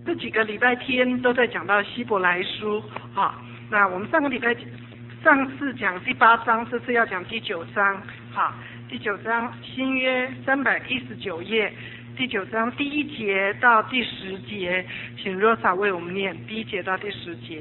这几个礼拜天都在讲到希伯来书啊。那我们上次讲第8章，这次要讲第9章。好，第9章新约319页，第9章第1节到第10节，请 Rosa 为我们念第1节到第10节。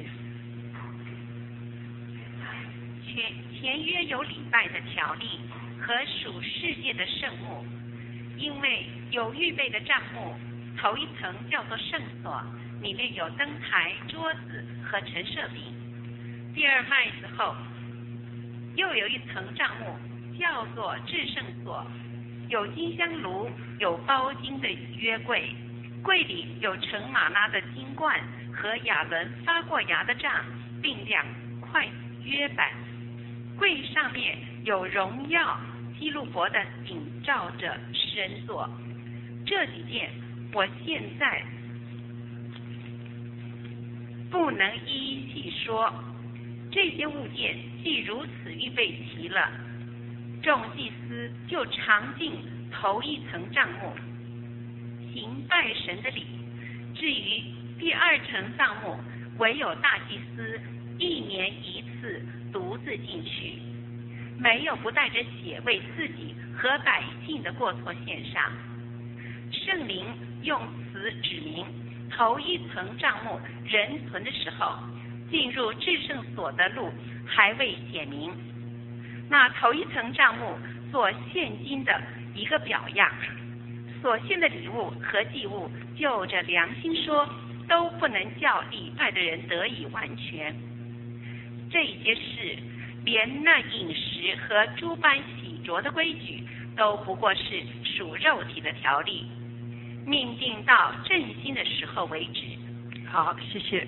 前约有礼拜的条例和属世界的圣幕，因为有预备的帐幕，头一层叫做圣所，里面有灯台、桌子和陈设饼。第二麦子后，又有一层帐幕，叫做至圣所，有金香炉，有包金的约柜，柜里有盛玛纳的金罐和亚伦发过芽的杖，并2块约板。柜上面有荣耀基路伯的顶照着神座。这几件我现在不能一一细说，这些物件既如此预备齐了，众祭司就常进头一层帐幕，行拜神的礼。至于第2层帐幕，唯有大祭司1年1次独自进去，没有不带着血为自己和百姓的过错献上。圣灵用词指明，头一层帐幕人存的时候，进入至圣所的路还未显明。那头一层帐幕所现今的一个表样，所献的礼物和祭物，就着良心说，都不能叫礼拜的人得以完全。这些事，连那饮食和诸般洗濯的规矩，都不过是属肉体的条例，命定到振兴的时候为止。 好，谢谢。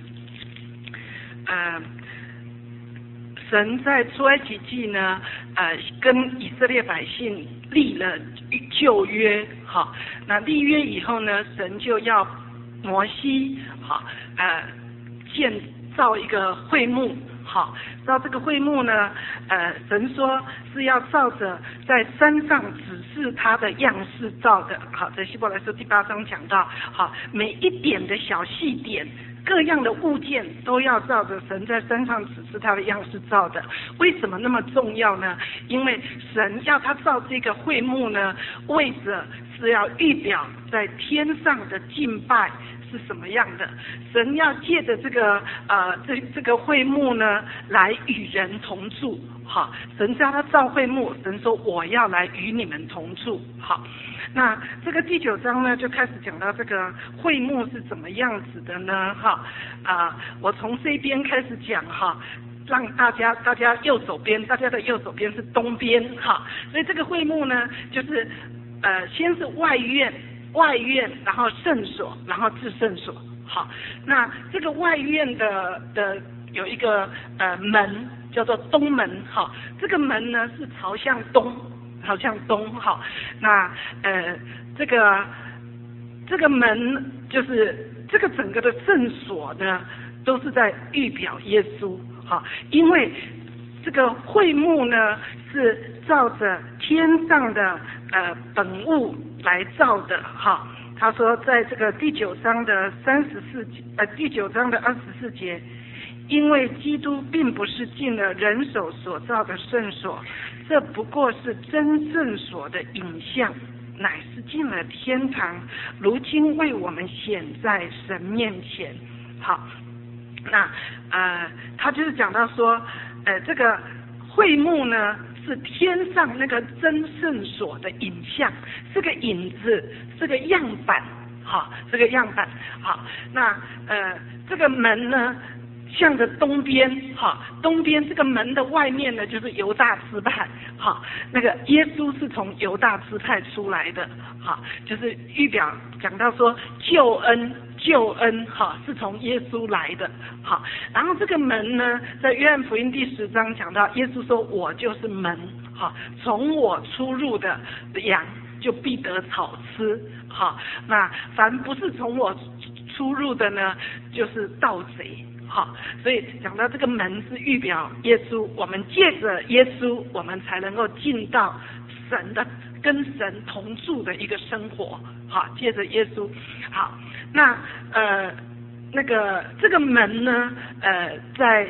神在出埃及记呢，跟以色列百姓立了旧约，好，那立约以后呢，神就要摩西，好，建造一个会幕。好，照这个会幕呢，神说是要照着在山上指示他的样式造的。好，在希伯来书第8章讲到，好，每一点的小细点，各样的物件都要照着神在山上指示他的样式造的。为什么那么重要呢？因为神要他造这个会幕呢，为着是要预表在天上的敬拜是什么样的。神要借着这个这个会幕呢，来与人同住。好，神叫他造会幕，神说我要来与你们同住。好，那这个第9章呢，就开始讲到这个会幕是怎么样子的呢？哈，我从这边开始讲哈，让大家右手边，大家的右手边是东边哈，所以这个会幕呢，就是先是外院，然后圣所，然后至圣所。好，那这个外院的有一个门叫做东门。好，这个门呢是朝向东。好，那这个门就是这个整个的圣所呢，都是在预表耶稣。好，因为这个会幕呢是照着天上的本物来造的。哈，他说在这个第9章的第9章的24节，因为基督并不是进了人手所造的圣所，这不过是真圣所的影像，乃是进了天堂，如今为我们显在神面前。好，那他就是讲到说，这个会幕呢是天上那个真圣所的影像，是个影子，是个样板。好，这个样板。好，那这个门呢向着东边。好，东边这个门的外面呢就是犹大支派。好，那个耶稣是从犹大支派出来的。好，就是预表讲到说救恩哈是从耶稣来的。好，然后这个门呢，在约翰福音第10章讲到，耶稣说我就是门。好，从我出入的羊就必得草吃。好，那凡不是从我出入的呢，就是盗贼。好，所以讲到这个门是预表耶稣，我们借着耶稣，我们才能够进到神的跟神同住的一个生活。好，借着耶稣。好，那这个门呢，在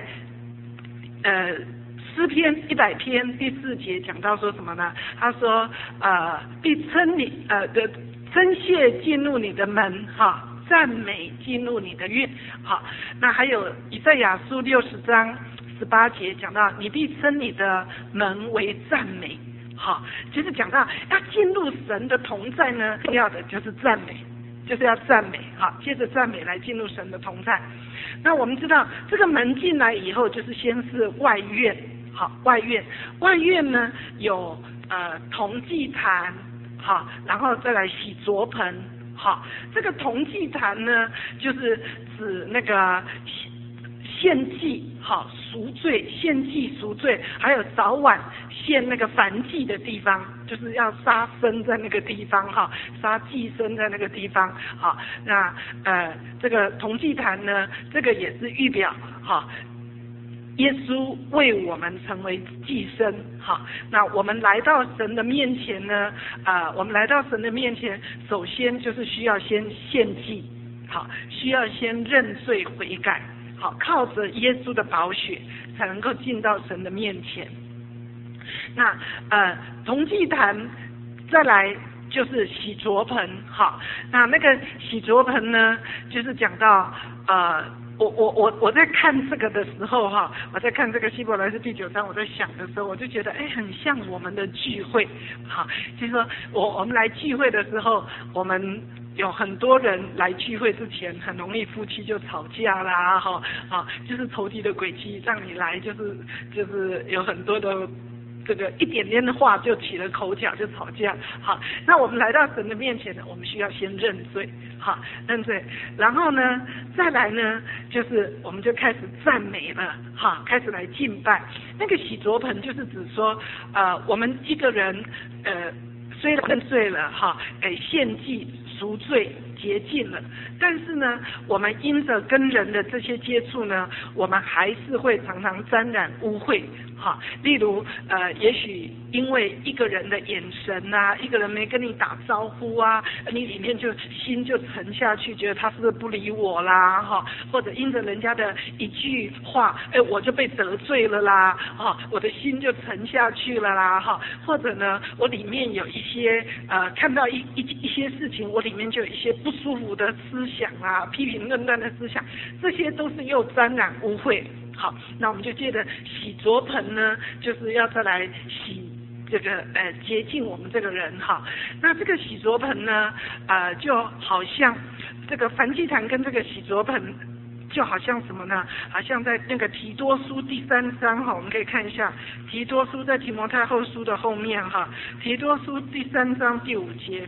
诗篇100篇第4节讲到说什么呢？他说必称你的称谢进入你的门，哈，赞美进入你的院。好，那还有以赛亚书60章18节讲到，你必称你的门为赞美。好，就是讲到要进入神的同在呢，重要的就是赞美，就是要赞美。好，借着赞美来进入神的同在。那我们知道这个门进来以后，就是先是外院。好，外院呢有铜祭坛，好，然后再来洗濯盆。好，这个铜祭坛呢，就是指那个献祭，好，赎罪，献祭赎罪，还有早晚献那个燔祭的地方，就是要杀生在那个地方，哈，杀祭牲在那个地方。好，那这个铜祭坛呢，这个也是预表，好，耶稣为我们成为祭牲。好，那我们来到神的面前呢，我们来到神的面前，首先就是需要先献祭，好，需要先认罪悔改，好，靠着耶稣的宝血才能够进到神的面前。那铜祭坛再来就是洗濯盆。好，那个洗濯盆呢，就是讲到我在看这个的时候哈，我在看这个希伯来书第9章，我在想的时候，我就觉得很像我们的聚会。好，就是说我们来聚会的时候，我们有很多人来聚会之前，很容易夫妻就吵架啦，哈，就是仇敌的诡计，让你来就是有很多的这个一点点的话就起了口角，就吵架。好，那我们来到神的面前呢，我们需要先认罪，好，认罪，然后呢，再来呢，就是我们就开始赞美了，哈，开始来敬拜。那个洗濯盆就是指说，我们一个人，虽然认罪了，哈，献祭赎罪洁净了，但是呢，我们因着跟人的这些接触呢，我们还是会常常沾染污秽。好，例如也许因为一个人的眼神啊，一个人没跟你打招呼啊，你里面心就沉下去，觉得他是不是不理我啦，哈，或者因着人家的一句话，我就被得罪了啦，哈，我的心就沉下去了啦，哈，或者呢，我里面有一些看到一些事情，我里面就有一些不舒服的思想啊，批评论断的思想，这些都是又沾染污秽。好，那我们就借着洗濯盆呢，就是要再来洗这个洁净我们这个人。哈，那这个洗濯盆呢，就好像这个燔祭坛跟这个洗濯盆就好像什么呢？好像在那个提多书第3章哈，我们可以看一下提多书在提摩太后书的后面哈，提多书第3章第5节。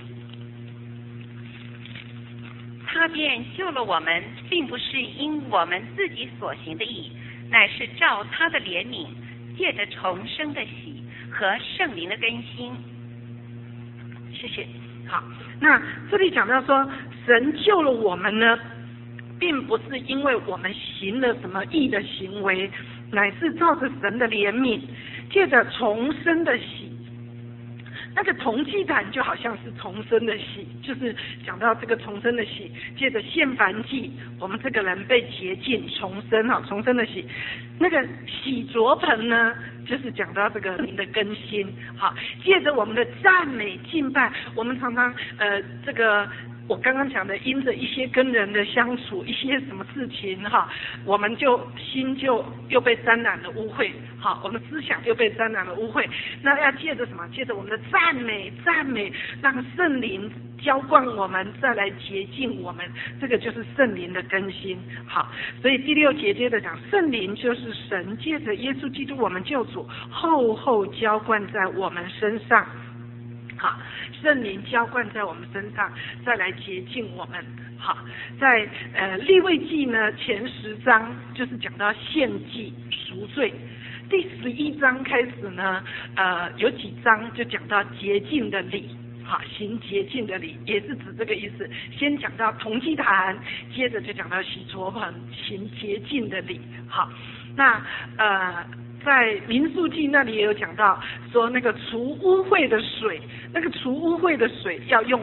他便救了我们，并不是因我们自己所行的义，乃是照他的怜悯，借着重生的喜和圣灵的更新。 谢谢。好，那这里讲到说，神救了我们呢，并不是因为我们行了什么义的行为，乃是照着神的怜悯，借着重生的喜。那个铜祭坛就好像是重生的喜，就是讲到这个重生的喜，借着献燔祭，我们这个人被洁净重生，哈，重生的喜。那个洗濯盆呢，就是讲到这个灵的更新，好，借着我们的赞美敬拜，我们常常这个。我刚刚讲的，因着一些跟人的相处，一些什么事情哈，我们就心就又被沾染了污秽，好，我们思想又被沾染了污秽。那要借着什么？借着我们的赞美，让圣灵浇灌我们，再来洁净我们，这个就是圣灵的更新。好，所以第6节接着讲，圣灵就是神借着耶稣基督我们救主，厚浇灌在我们身上。好，圣灵浇灌在我们身上，再来洁净我们。好，在利未记呢前10章就是讲到献祭赎罪，第11章开始呢，有几章就讲到洁净的礼。好，行洁净的礼也是指这个意思。先讲到铜祭坛，接着就讲到洗濯盆，行洁净的礼。好，那在民数记那里也有讲到，说那个除污秽的水，那个除污秽的水要用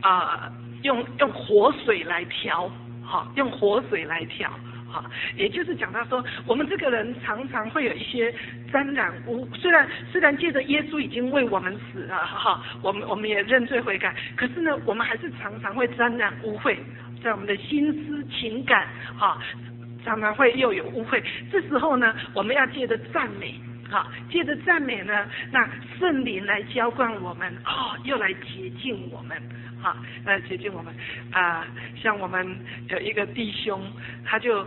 活水来调，好，用活水来调。好，也就是讲到说，我们这个人常常会有一些沾染污，虽然借着耶稣已经为我们死了，哈，我们也认罪悔改，可是呢，我们还是常常会沾染污秽，在我们的心思情感，哈，常常会又有污秽。这时候呢，我们要借着赞美。好，借着赞美呢，那圣灵来浇灌我们，又来洁净我们，好，来洁净我们像我们有一个弟兄，他就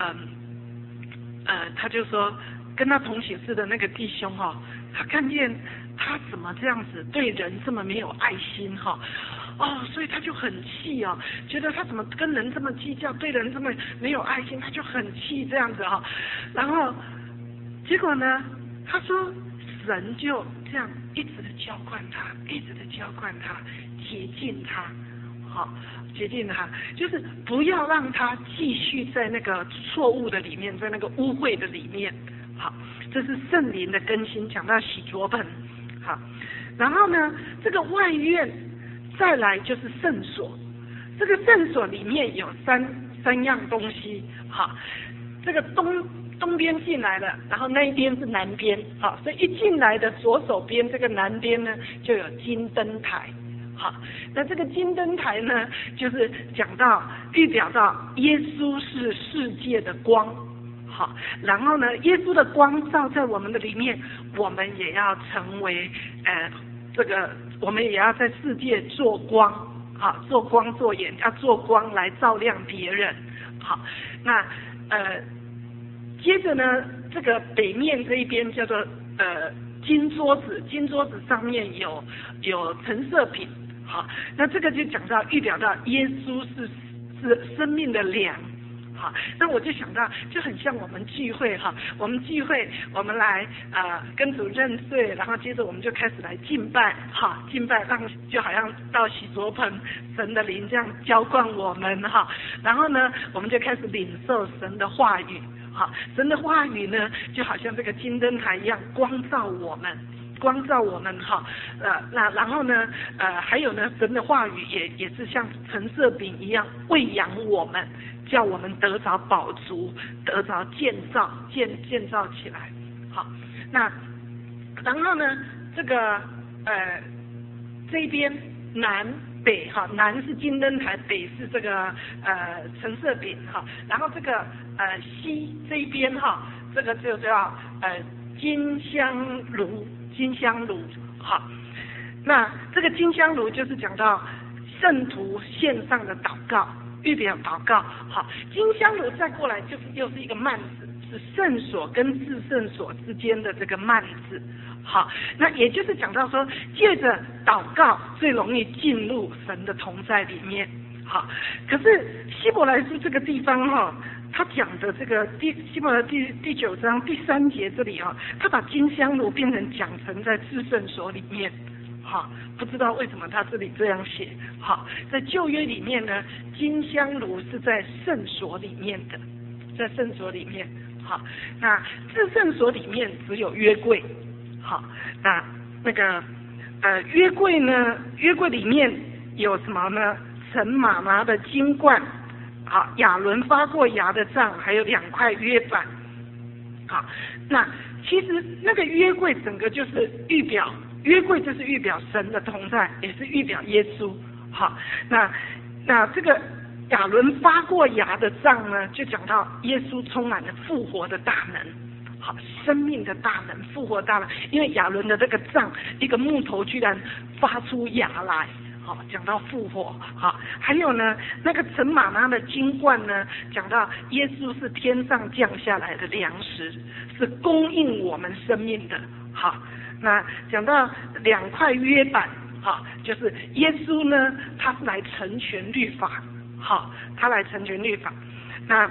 说，跟他同寝室的那个弟兄他看见他怎么这样子对人这么没有爱心所以他就很气觉得他怎么跟人这么计较，对人这么没有爱心，他就很气这样子然后结果呢？他说，神就这样一直的浇灌他，一直的浇灌他，洁净他，好，洁净他，就是不要让他继续在那个错误的里面，在那个污秽的里面，好，这是圣灵的更新，讲到洗濯盆，好，然后呢，这个外院再来就是圣所，这个圣所里面有三样东西，好，这个东边进来了，然后那一边是南边，好，所以一进来的左手边这个南边呢，就有金灯台，好，那这个金灯台呢，就是讲到预表到耶稣是世界的光，好，然后呢，耶稣的光照在我们的里面，我们也要成为我们也要在世界做光，好，做光做盐，要做光来照亮别人，好，那接着呢，这个北面这一边叫做金桌子，金桌子上面有陈设品，好，那这个就讲到预表到耶稣是生命的粮，好，那我就想到就很像我们聚会我们聚会我们来跟主认罪，然后接着我们就开始来敬拜，敬拜就好像到洗濯盆，神的灵这样浇灌我们然后呢，我们就开始领受神的话语。好，神的话语呢，就好像这个金灯台一样光照我们那然后呢，还有呢，神的话语也是像陈设饼一样喂养我们，叫我们得着饱足，得着建造起来。好，那然后呢，这个这边南北南是金灯台，北是这个陈设饼然后这个西这一边这个就叫金香炉好，那这个金香炉就是讲到圣徒献上的祷告，预表祷告，好，金香炉再过来就是又是一个幔子，是圣所跟至圣所之间的这个幔子。好，那也就是讲到说，借着祷告最容易进入神的同在里面。好，可是希伯来书这个地方他讲的这个希伯来第9章第3节这里他把金香炉变成讲成在至圣所里面。好，不知道为什么他这里这样写。好，在旧约里面呢，金香炉是在圣所里面的，在圣所里面。好，那至圣所里面只有约柜。好，那个约柜呢？约柜里面有什么呢？陈玛拿的金冠，好，亚伦发过芽的杖，还有2块约板。好，那其实那个约柜整个就是预表，约柜就是预表神的同在，也是预表耶稣。好，那这个亚伦发过芽的杖呢，就讲到耶稣充满了复活的大能。好，生命的大能，复活大能，因为亚伦的这个杖，一个木头居然发出芽来，好，讲到复活。好，还有呢，那个陈玛拿的金冠呢，讲到耶稣是天上降下来的粮食，是供应我们生命的。好，那讲到2块约板，好，就是耶稣呢，他是来成全律法，好，他来成全律法。那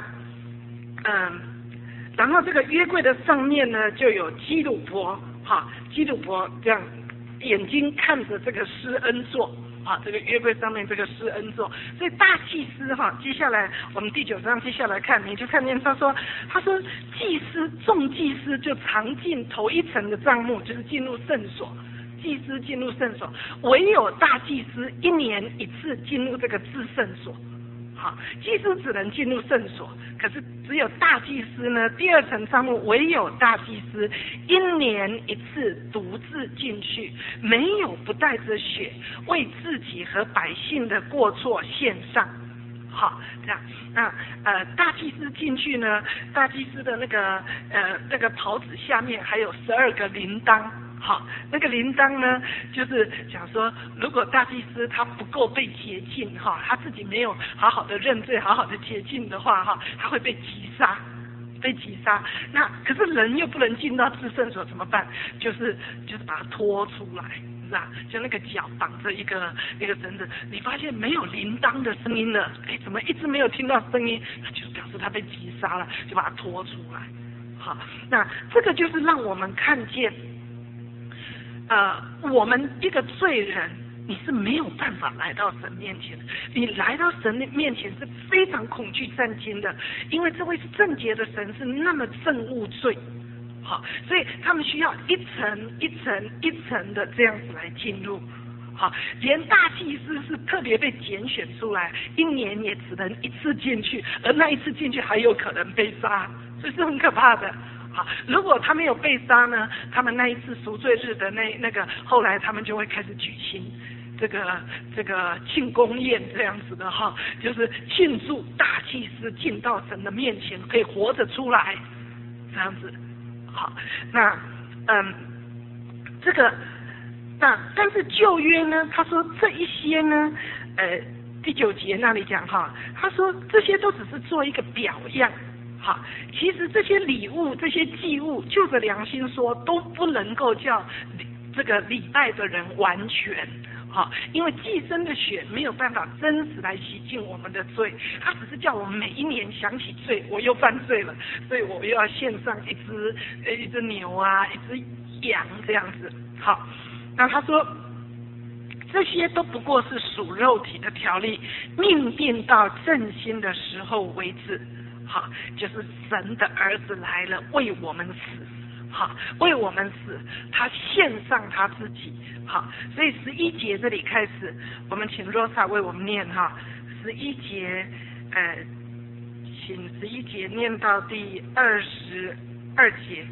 然后这个约柜的上面呢，就有基路伯，基路伯这样眼睛看着这个施恩座， 啊，这个约柜上面这个施恩座。所以大祭司哈，接下来我们第9章接下来看，你就看见他说众祭司就常进头一层的帐幕，就是进入圣所。祭司进入圣所，唯有大祭司1年1次进入这个至圣所。好，祭司只能进入圣所，可是只有大祭司呢，第2层帐幕唯有大祭司1年1次独自进去，没有不带着血为自己和百姓的过错献上。好，这样，那大祭司进去呢，大祭司的那个袍子下面还有12个铃铛。好，那个铃铛呢，就是讲说，如果大祭司他不够被洁净哈，他自己没有好好的认罪、好好的洁净的话哈，他会被击杀。那可是人又不能进到至圣所，怎么办？就是把他拖出来，是吧？就那个脚绑着一个绳子，你发现没有铃铛的声音了，哎，怎么一直没有听到声音？那就表示他被击杀了，就把他拖出来。好，那这个就是让我们看见。我们一个罪人，你是没有办法来到神面前的。你来到神的面前是非常恐惧战惊的，因为这位圣洁的神是那么憎恶罪。好，所以他们需要一层一层的这样子来进入。好，连大祭司是特别被拣选出来，1年也只能1次进去，而那1次进去还有可能被杀，所以是很可怕的。好，如果他没有被杀呢，他们那一次赎罪日的那个，后来他们就会开始举行这个庆功宴这样子的哈，就是庆祝大祭司进到神的面前可以活着出来，这样子。好，那但是旧约呢，他说这一些呢，第9节那里讲哈，他说这些都只是做一个表样。好，其实这些礼物、这些祭物，就着良心说，都不能够叫这个礼拜的人完全。好，因为祭牲的血没有办法真实来洗净我们的罪，它只是叫我们每1年想起罪，我又犯罪了，所以我又要献上一只牛啊，一只羊这样子。好，那他说这些都不过是属肉体的条例，命定到振兴的时候为止。好，就是神的儿子来了，为我们死。好，为我们死，他献上他自己。好，所以11节这里开始，我们请 Rosa 为我们念哈，11节，请11节念到第22节。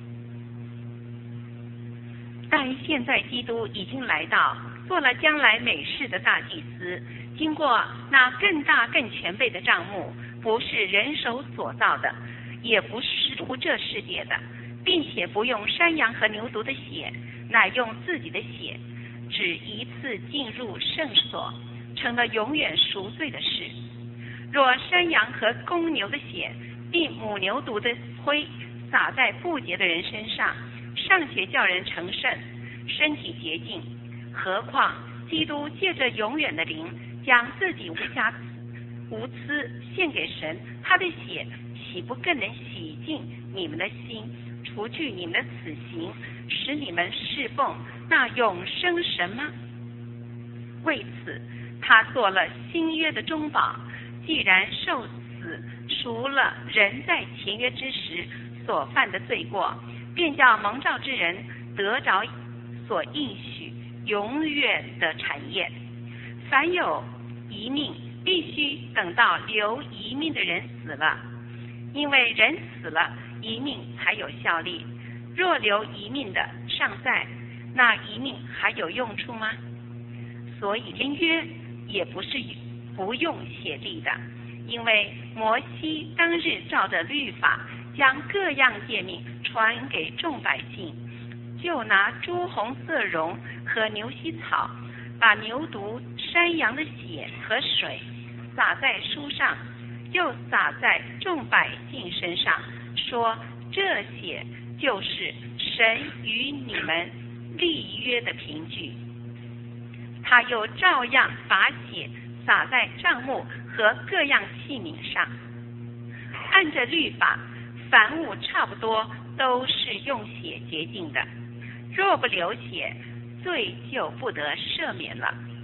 但现在基督已经来到，做了将来美事的大祭司，经过那更大更全备的帐幕，不是人手所造的，也不是图这世界的，并且不用山羊和牛犊的血，乃用自己的血，只一次进入圣所，成了永远赎罪的事。若山羊和公牛的血，并母牛犊的灰洒在不洁的人身上，尚且叫人成圣，身体洁净，何况基督借着永远的灵，将自己无私献给神，他的血岂不更能洗净你们的心，除去你们的死刑，使你们侍奉那永生神吗？为此他做了新约的中保，既然受死赎了人在前约之时所犯的罪过，便叫蒙召之人得着所应许永远的产业。凡有遗命，必须等到留遗命的人死了，因为人死了，遗命才有效力。若留遗命的尚在，那遗命还有用处吗？所以连约也不是不用血立的，因为摩西当日照着律法，将各样诫命传给众百姓，就拿朱红色绒和牛膝草，把牛犊、山羊的血和水洒在书上，又洒在众百姓身上，说这血就是神与你们立约的凭据。他又照样把血洒在帐幕和各样器皿上。按着律法，凡物差不多都是用血洁净的，若不流血，罪就不得赦免了。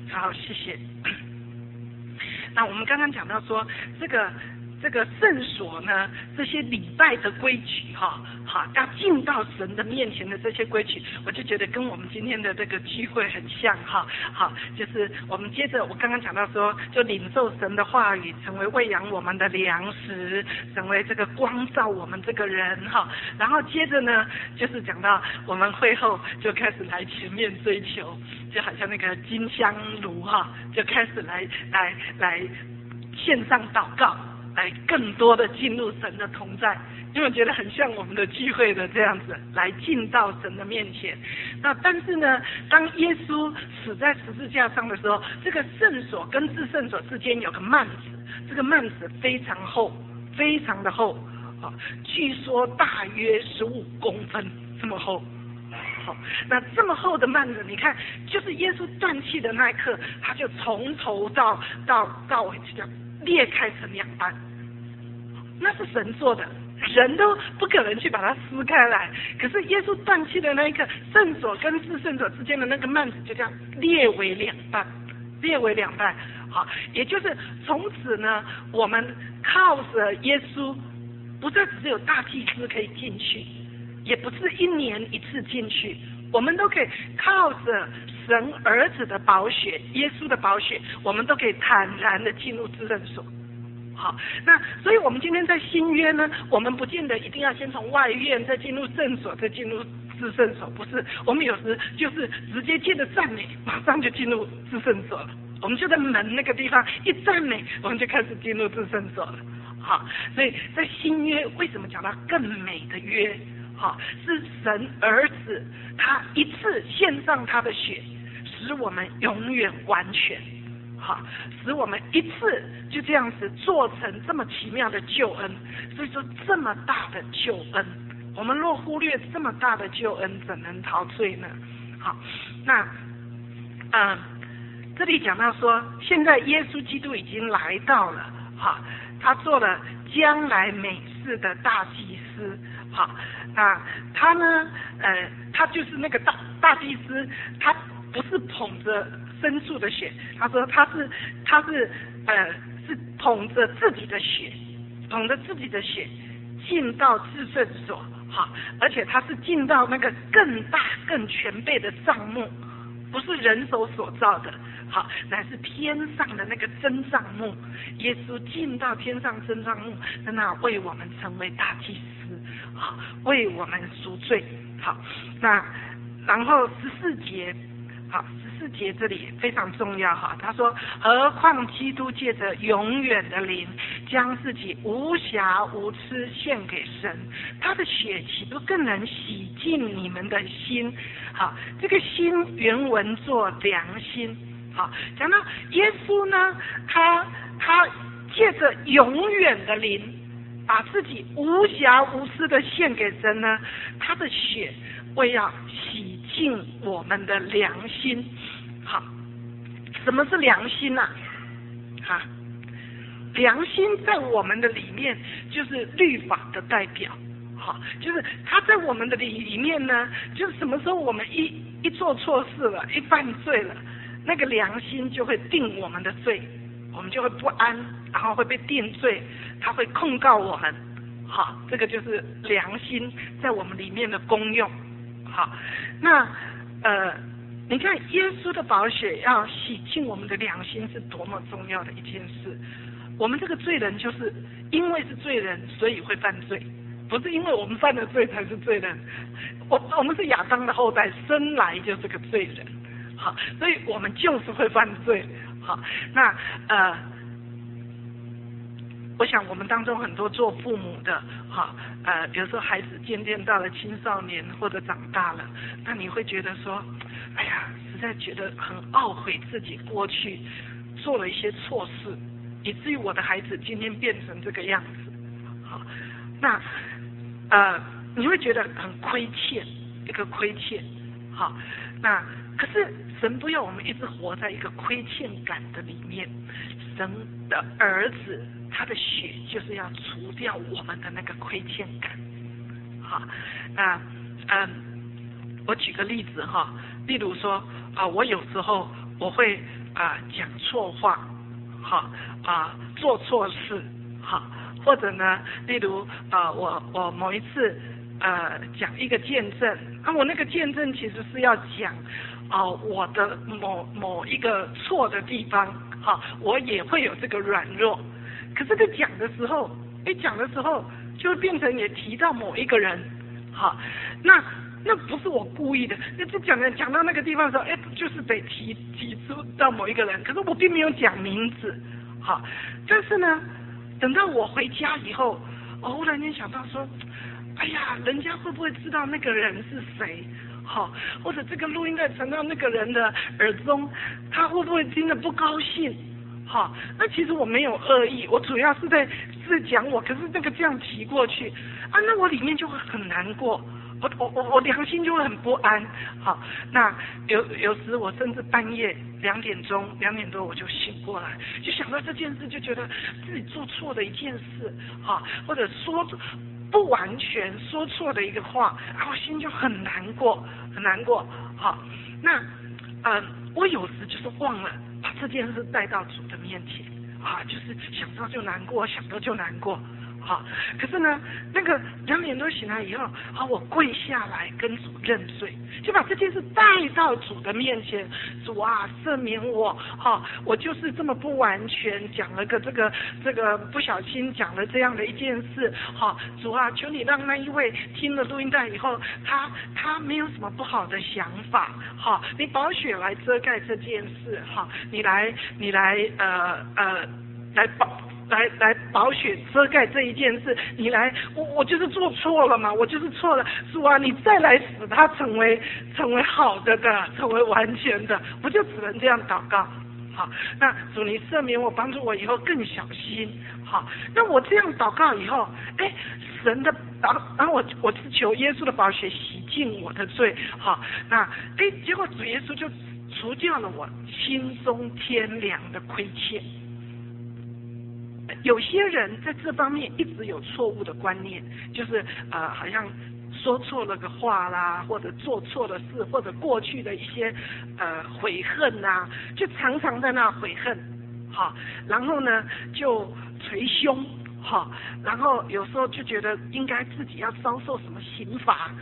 好，谢谢。那我们刚刚讲到说，这个圣所呢，这些礼拜的规矩好，要进到神的面前的这些规矩，我就觉得跟我们今天的这个聚会很像好，就是我们接着我刚刚讲到说，就领受神的话语，成为喂养我们的粮食，成为这个光照我们这个人然后接着呢，就是讲到我们会后就开始来前面追求，就好像那个金香炉就开始来线上祷告，来更多的进入神的同在，因为我觉得很像我们的聚会的这样子，来进到神的面前。那但是呢，当耶稣死在十字架上的时候，这个圣所跟至圣所之间有个幔子，这个幔子非常厚，非常的厚据说大约15公分这么厚。那这么厚的幔子，你看，就是耶稣断气的那一刻，他就从头到尾就裂开成2半，那是神做的，人都不可能去把它撕开来。可是耶稣断气的那一刻，圣所跟至圣所之间的那个幔子就这样裂为2半，裂为2半。也就是从此呢，我们靠着耶稣，不再只是有大祭司可以进去，也不是1年1次进去，我们都可以靠着神儿子的宝血，耶稣的宝血，我们都可以坦然的进入至圣所。好，那所以我们今天在新约呢，我们不见得一定要先从外院再进入圣所，再进入至圣所，不是，我们有时就是直接借着赞美，马上就进入至圣所了。我们就在门那个地方一赞美，我们就开始进入至圣所了。好，所以在新约为什么讲到更美的约？是神儿子他一次献上他的血，使我们永远完全，使我们一次就这样子做成这么奇妙的救恩。所以说这么大的救恩，我们若忽略这么大的救恩，怎能陶醉呢？好，那这里讲到说，现在耶稣基督已经来到了，他做了将来美事的大祭司。那他呢？他就是那个大祭司，他不是捧着牲畜的血，他说他是捧着自己的血，进到至圣所，而且他是进到那个更大更全备的帐幕，不是人手所造的，乃是天上的那个真帐幕。耶稣进到天上真帐幕，在那为我们成为大祭司，为我们赎罪。好，那然后14节，14节这里非常重要他说，何况基督借着永远的灵，将自己无瑕无疵献给神，他的血岂不更能洗净你们的心？这个心原文作良心。讲到耶稣呢，他借着永远的灵，把自己无瑕无疵的献给神呢，他的血为要洗净我们的良心。好，什么是良心啊？良心在我们的里面就是律法的代表。就是他在我们的里面呢，就是什么时候我们一做错事了，一犯罪了，那个良心就会定我们的罪，我们就会不安，然后会被定罪，他会控告我们。这个就是良心在我们里面的功用。那你看耶稣的宝血要洗净我们的良心是多么重要的一件事。我们这个罪人就是因为是罪人，所以会犯罪，不是因为我们犯了罪才是罪人。我们是亚当的后代，生来就是个罪人。所以我们就是会犯罪。那我想我们当中很多做父母的，比如说孩子渐渐到了青少年或者长大了，那你会觉得说，哎呀，实在觉得很懊悔自己过去做了一些错事，以至于我的孩子今天变成这个样子。那你会觉得很亏欠，一个亏欠。那可是神不要我们一直活在一个亏欠感的里面，神的儿子他的血就是要除掉我们的那个亏欠感。那我举个例子例如说我有时候我会讲错话，做错事，或者呢，例如我某一次讲一个见证，我那个见证其实是要讲我的某一个错的地方，我也会有这个软弱，可是在讲的时候就会变成也提到某一个人，那不是我故意的，那就讲到那个地方的时候，就是得提出到某一个人，可是我并没有讲名字，但是呢，等到我回家以后，我忽然间想到说，哎呀，人家会不会知道那个人是谁？或者这个录音带传到那个人的耳中，他会不会听得不高兴？那其实我没有恶意，我主要是在讲我，可是那个这样提过去，那我里面就会很难过。我良心就会很不安，那有时我甚至半夜2点多我就醒过来，就想到这件事，就觉得自己做错的一件事，或者说不完全说错的一个话，我心就很难过，那我有时就是忘了把这件事带到主的面前，就是想到就难过，可是呢，那个2点多醒来以后，我跪下来跟主认罪，就把这件事带到主的面前。主啊，赦免我，我就是这么不完全，讲了个这个不小心讲了这样的一件事，主啊，求你让那一位听了录音带以后，他没有什么不好的想法，你宝血来遮盖这件事，你来来宝血遮盖这一件事，你来，我就是做错了嘛，我就是错了，主啊，你再来使他成为好的，成为完全的，我就只能这样祷告。那主你赦免我，帮助我以后更小心。那我这样祷告以后，神的，然后我是求耶稣的宝血洗净我的罪，那结果主耶稣就除掉了我心中天良的亏欠。有些人在这方面一直有错误的观念，就是好像说错了个话啦，或者做错了事，或者过去的一些悔恨啊，就常常在那悔恨，然后呢就捶胸，然后有时候就觉得应该自己要遭受什么刑罚，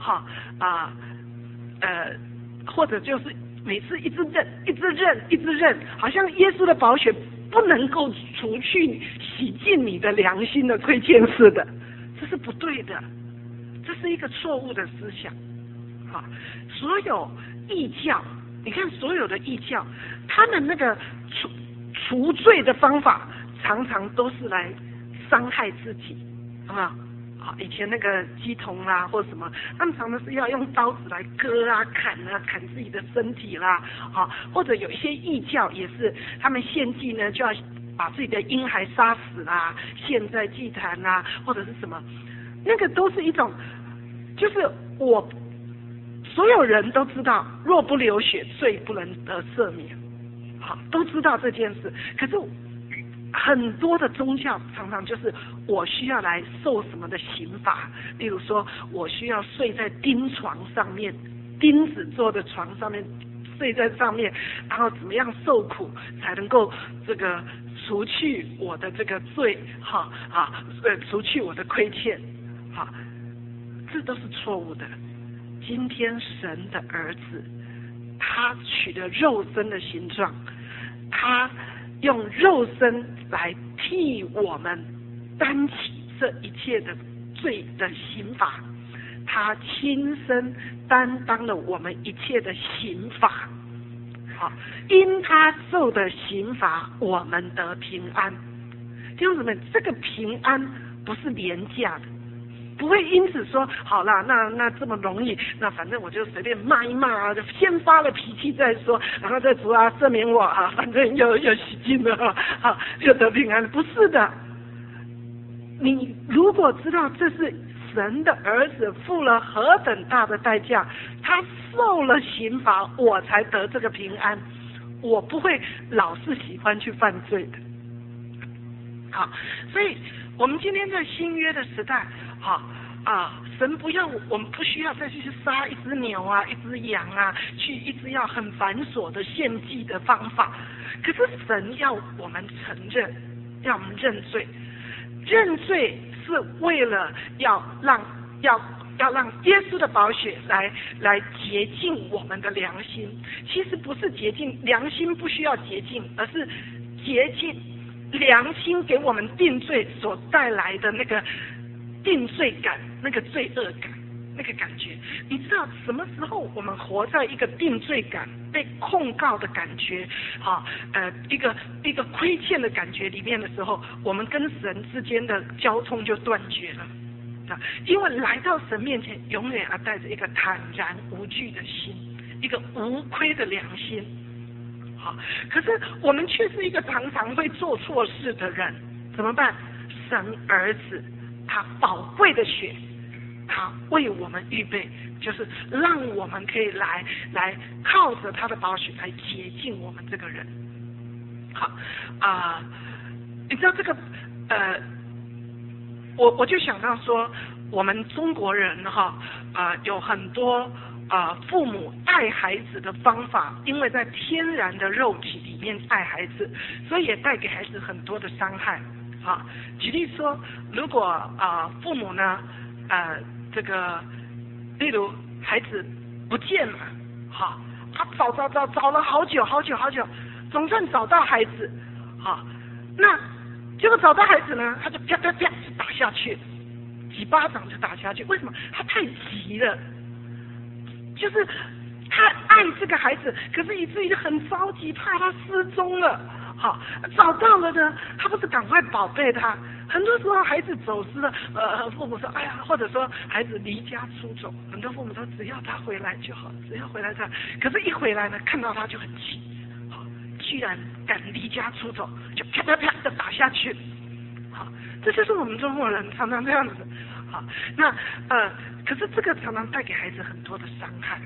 或者就是每次一直认，好像耶稣的宝血不能够除去洗净你的良心的亏欠似的，这是不对的，这是一个错误的思想。所有异教，你看所有的异教，他们那个除罪的方法，常常都是来伤害自己，以前那个鸡童啦或什么，他们常常是要用刀子来割啊砍自己的身体啦，或者有一些异教也是，他们献祭呢就要把自己的婴孩杀死啦，献在祭坛啦，或者是什么，那个都是一种，就是所有人都知道，若不流血，罪不能得赦免，都知道这件事，可是很多的宗教常常就是我需要来受什么的刑罚，例如说我需要睡在钉床上面，钉子做的床上面睡在上面，然后怎么样受苦才能够这个除去我的这个罪，除去我的亏欠，这都是错误的。今天神的儿子，他取了肉身的形状，他用肉身来替我们担起这一切的罪的刑罚，他亲身担当了我们一切的刑罚，因他受的刑罚，我们得平安。弟兄姊妹，这个平安不是廉价的，不会因此说好啦，那这么容易，那反正我就随便骂一骂啊，就先发了脾气再说，然后再主啊赦免我啊，反正又洗净了又得平安。不是的，你如果知道这是神的儿子付了何等大的代价，他受了刑罚，我才得这个平安，我不会老是喜欢去犯罪的。所以我们今天在新约的时代， 神不要我们不需要再去杀一只牛啊，一只羊啊，去一直要很繁琐的献祭的方法。可是神要我们承认，要我们认罪。认罪是为了要让耶稣的宝血来洁净我们的良心。其实不是洁净良心，不需要洁净，而是洁净良心给我们定罪所带来的那个定罪感，那个罪恶感，那个感觉。你知道什么时候我们活在一个定罪感、被控告的感觉，一个亏欠的感觉里面的时候，我们跟神之间的交通就断绝了。因为来到神面前，永远要带着一个坦然无惧的心，一个无亏的良心。好，可是我们却是一个常常会做错事的人，怎么办？神儿子他宝贵的血，他为我们预备，就是让我们可以来靠着他的宝血来洁净我们这个人。好你知道这个我就想到说，我们中国人有很多父母爱孩子的方法，因为在天然的肉体里面爱孩子，所以也带给孩子很多的伤害。举例说，如果父母呢例如孩子不见了，他找了好久，总算找到孩子，那结果找到孩子呢，他就啪啪啪就打下去，几巴掌就打下去。为什么？他太急了，就是他爱这个孩子，可是以至于很着急，怕他失踪了。找到了呢，他不是赶快宝贝他。很多时候孩子走失了，父母说哎呀，或者说孩子离家出走，很多父母说只要他回来就好，只要回来他。可是一回来呢，看到他就很气，居然敢离家出走，就啪啪啪的打下去。这就是我们中国人常常这样子。那可是这个常常带给孩子很多的伤害。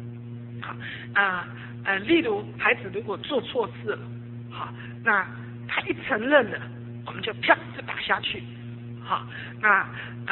例如孩子如果做错事了，那他一承认了，我们就啪就打下去。那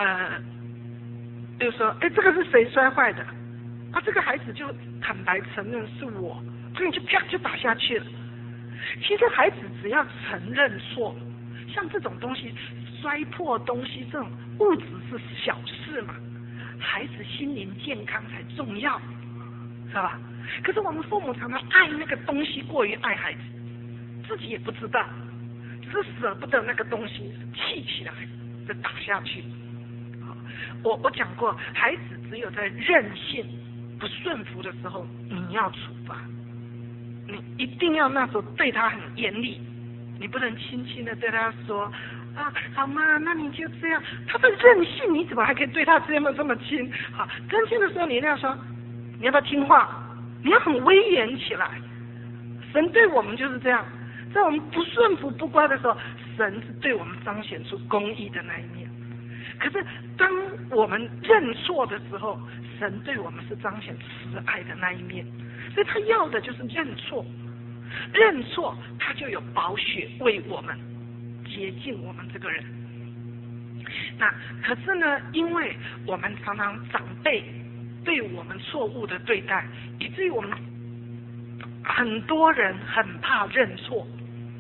比如说这个是谁摔坏的？这个孩子就坦白承认是我，所以就啪就打下去了。其实孩子只要承认错，像这种东西摔破东西这种物质是小事嘛，孩子心灵健康才重要，是吧？可是我们父母常常爱那个东西过于爱孩子，自己也不知道，只是舍不得那个东西，气起来就打下去。我讲过，孩子只有在任性不顺服的时候，你要处罚，你一定要那时候对他很严厉，你不能轻轻的对他说好嘛，那你就这样。他的任性，你怎么还可以对他这么轻？真心的时候，你一定要说，你要不要听话？你要很威严起来。神对我们就是这样，在我们不顺服不乖的时候，神是对我们彰显出公义的那一面。可是当我们认错的时候，神对我们是彰显慈爱的那一面。所以他要的就是认错，认错他就有宝血为我们洁净我们这个人。那可是呢，因为我们常常长辈对我们错误的对待，以至于我们很多人很怕认错，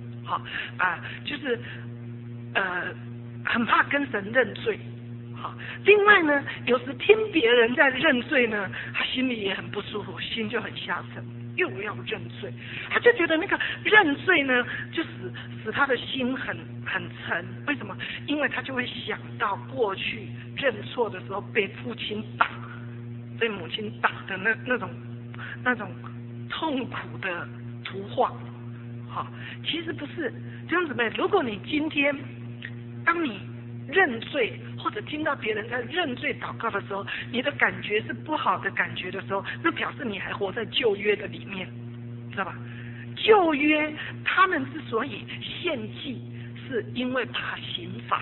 就是很怕跟神认罪。另外呢，有时听别人在认罪呢，他心里也很不舒服，心就很下沉，又要认罪，他就觉得那个认罪呢，就使他的心很沉。为什么？因为他就会想到过去认错的时候被父亲打，被母亲打的那种痛苦的图画。其实不是这样子呗。如果你今天当你认罪，或者听到别人在认罪祷告的时候，你的感觉是不好的感觉的时候，那表示你还活在旧约的里面，知道吧？旧约他们之所以献祭，是因为怕刑罚。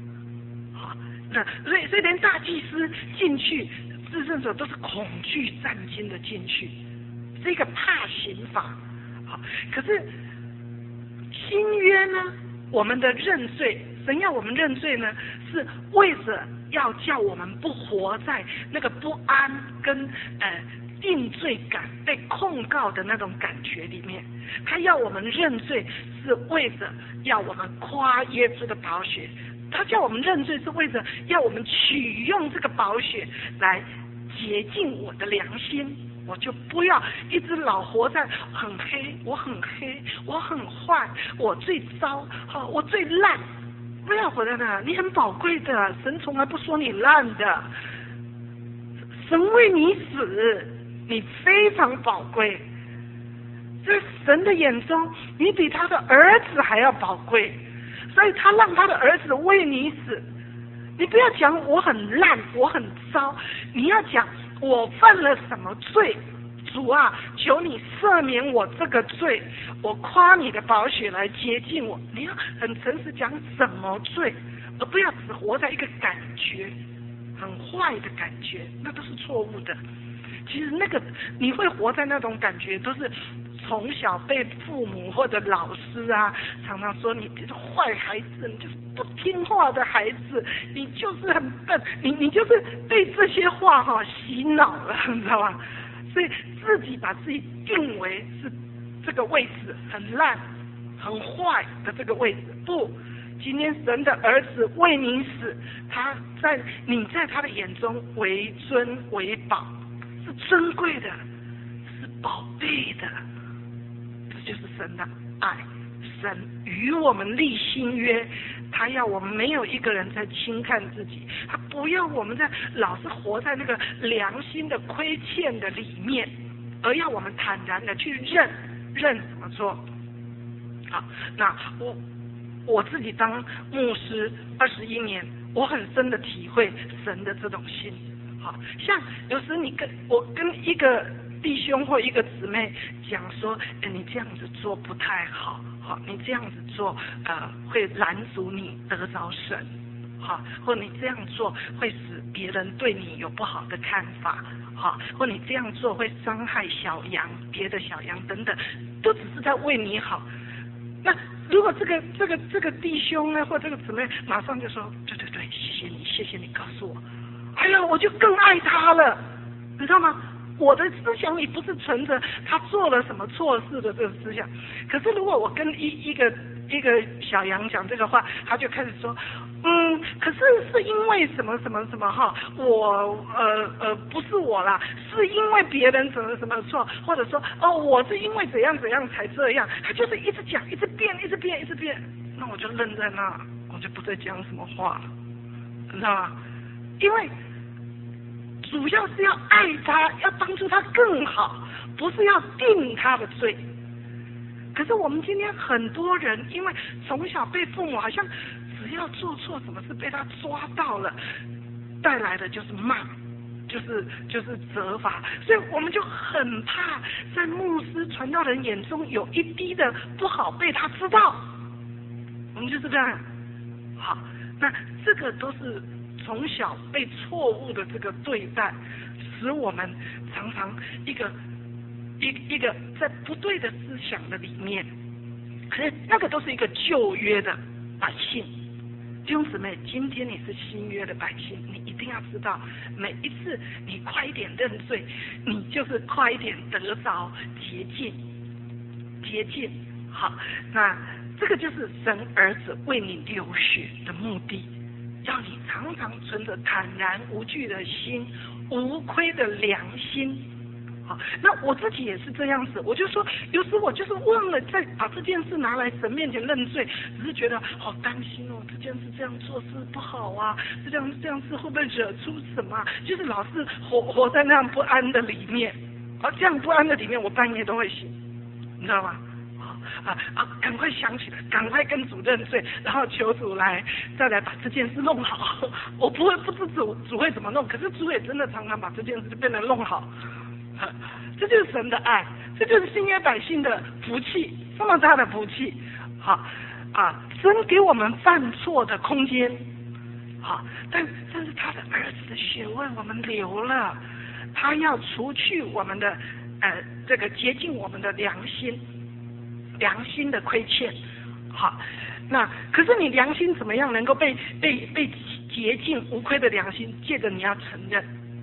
所以连大祭司进去至圣所都是恐惧战惊的进去，是一个怕刑罚。可是新约呢，我们的认罪，神要我们认罪呢，是为着要叫我们不活在那个不安跟定罪感、被控告的那种感觉里面。他要我们认罪，是为着要我们夸耶稣的宝血。他叫我们认罪，是为着要我们取用这个宝血来洁净我的良心。我就不要一直老活在很黑，我很黑，我很坏，我最糟，我最烂。不要活在那，你很宝贵的，神从来不说你烂的，神为你死，你非常宝贵。在神的眼中，你比他的儿子还要宝贵，所以他让他的儿子为你死。你不要讲我很烂，我很糟，你要讲我犯了什么罪，主啊，求你赦免我这个罪，我夸你的宝血来洁净我。你要很诚实讲什么罪，而不要只活在一个感觉，很坏的感觉，那都是错误的。其实那个你会活在那种感觉，都是从小被父母或者老师啊常常说你就是坏孩子，你就是不听话的孩子，你就是很笨，你就是被这些话洗脑了，你知道吗？所以自己把自己定为是这个位置很烂很坏的这个位置。不，今天神的儿子为你死，你在他的眼中为尊为宝，是珍贵的，是宝贝的。这就是神的爱。神与我们立新约，他要我们没有一个人在轻看自己，他不要我们在老是活在那个良心的亏欠的里面，而要我们坦然的去认怎么做。好，那我自己当牧师21年，我很深的体会神的这种心。好，像有时我跟一个弟兄或一个姊妹讲说，你这样子做不太好，你这样子做会拦阻你得着神，或你这样做会使别人对你有不好的看法，或你这样做会伤害小羊，别的小羊等等，都只是在为你好。那如果这个弟兄呢，或这个姊妹马上就说，对，谢谢你告诉我，哎呀，我就更爱他了，你知道吗？我的思想里不是存着他做了什么错事的这个思想，可是如果我跟一个小羊讲这个话，他就开始说，可是因为什么什么什么我不是我啦，是因为别人怎么什么错，或者说我是因为怎样怎样才这样，他就是一直讲，一直变，那我就愣在那，我就不再讲什么话了，你知道吗？因为主要是要爱他，要帮助他更好，不是要定他的罪。可是我们今天很多人，因为从小被父母好像只要做错什么事被他抓到了，带来的就是骂，就是责罚，所以我们就很怕在牧师传道人眼中有一滴的不好被他知道，我们就是这样。好，那这个都是从小被错误的这个对待，使我们常常一个在不对的思想的里面。可是那个都是一个旧约的百姓，弟兄姊妹，今天你是新约的百姓，你一定要知道，每一次你快一点认罪，你就是快一点得着洁净。好，那这个就是神儿子为你流血的目的，要你常常存着坦然无惧的心，无亏的良心。好，那我自己也是这样子，我就说有时我就是忘了再把这件事拿来神面前认罪，只是觉得好担心哦，这件事这样做是不好啊，这样事会不会惹出什么？就是老是活在那样不安的里面，这样不安的里面，我半夜都会醒，你知道吗？赶快想起来，赶快跟主认罪，然后求主再来把这件事弄好。我不知主会怎么弄，可是主也真的常常把这件事就变得弄好。这就是神的爱，这就是新约百姓的福气，这么大的福气。好神给我们犯错的空间。好，但是他的儿子的血为我们流了，他要除去我们的这个洁净我们的良心的亏欠。好，那可是你良心怎么样能够被洁净无亏的良心，借着你要承认，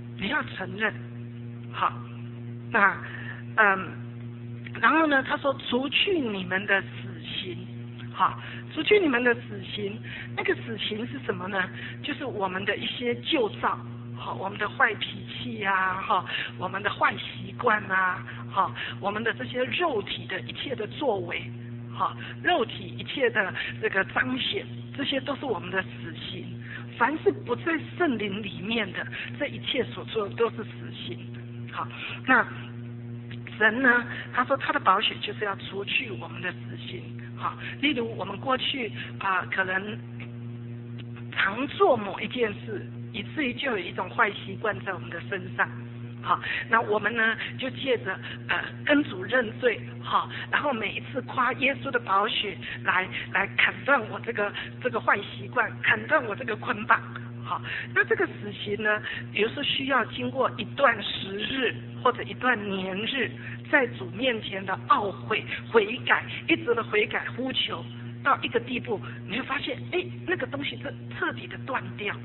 好，那然后呢，他说除去你们的死刑，好，除去你们的死刑，那个死刑是什么呢？就是我们的一些旧造，好，我们的坏脾气啊，哈，我们的坏习惯啊，好，我们的这些肉体的一切的作为，好，肉体一切的这个彰显，这些都是我们的死刑。凡是不在圣灵里面的，这一切所做的都是死刑。好，那神呢，他说他的宝血就是要除去我们的死刑。好，例如我们过去可能常做某一件事，以至于就有一种坏习惯在我们的身上。好，那我们呢就借着跟主认罪，好，然后每一次夸耶稣的宝血来砍断我这个坏习惯，砍断我这个捆绑。好，那这个死刑呢，有时候需要经过一段时日或者一段年日，在主面前的懊悔、悔改，一直的悔改呼求，到一个地步，你会发现，那个东西彻底的断掉。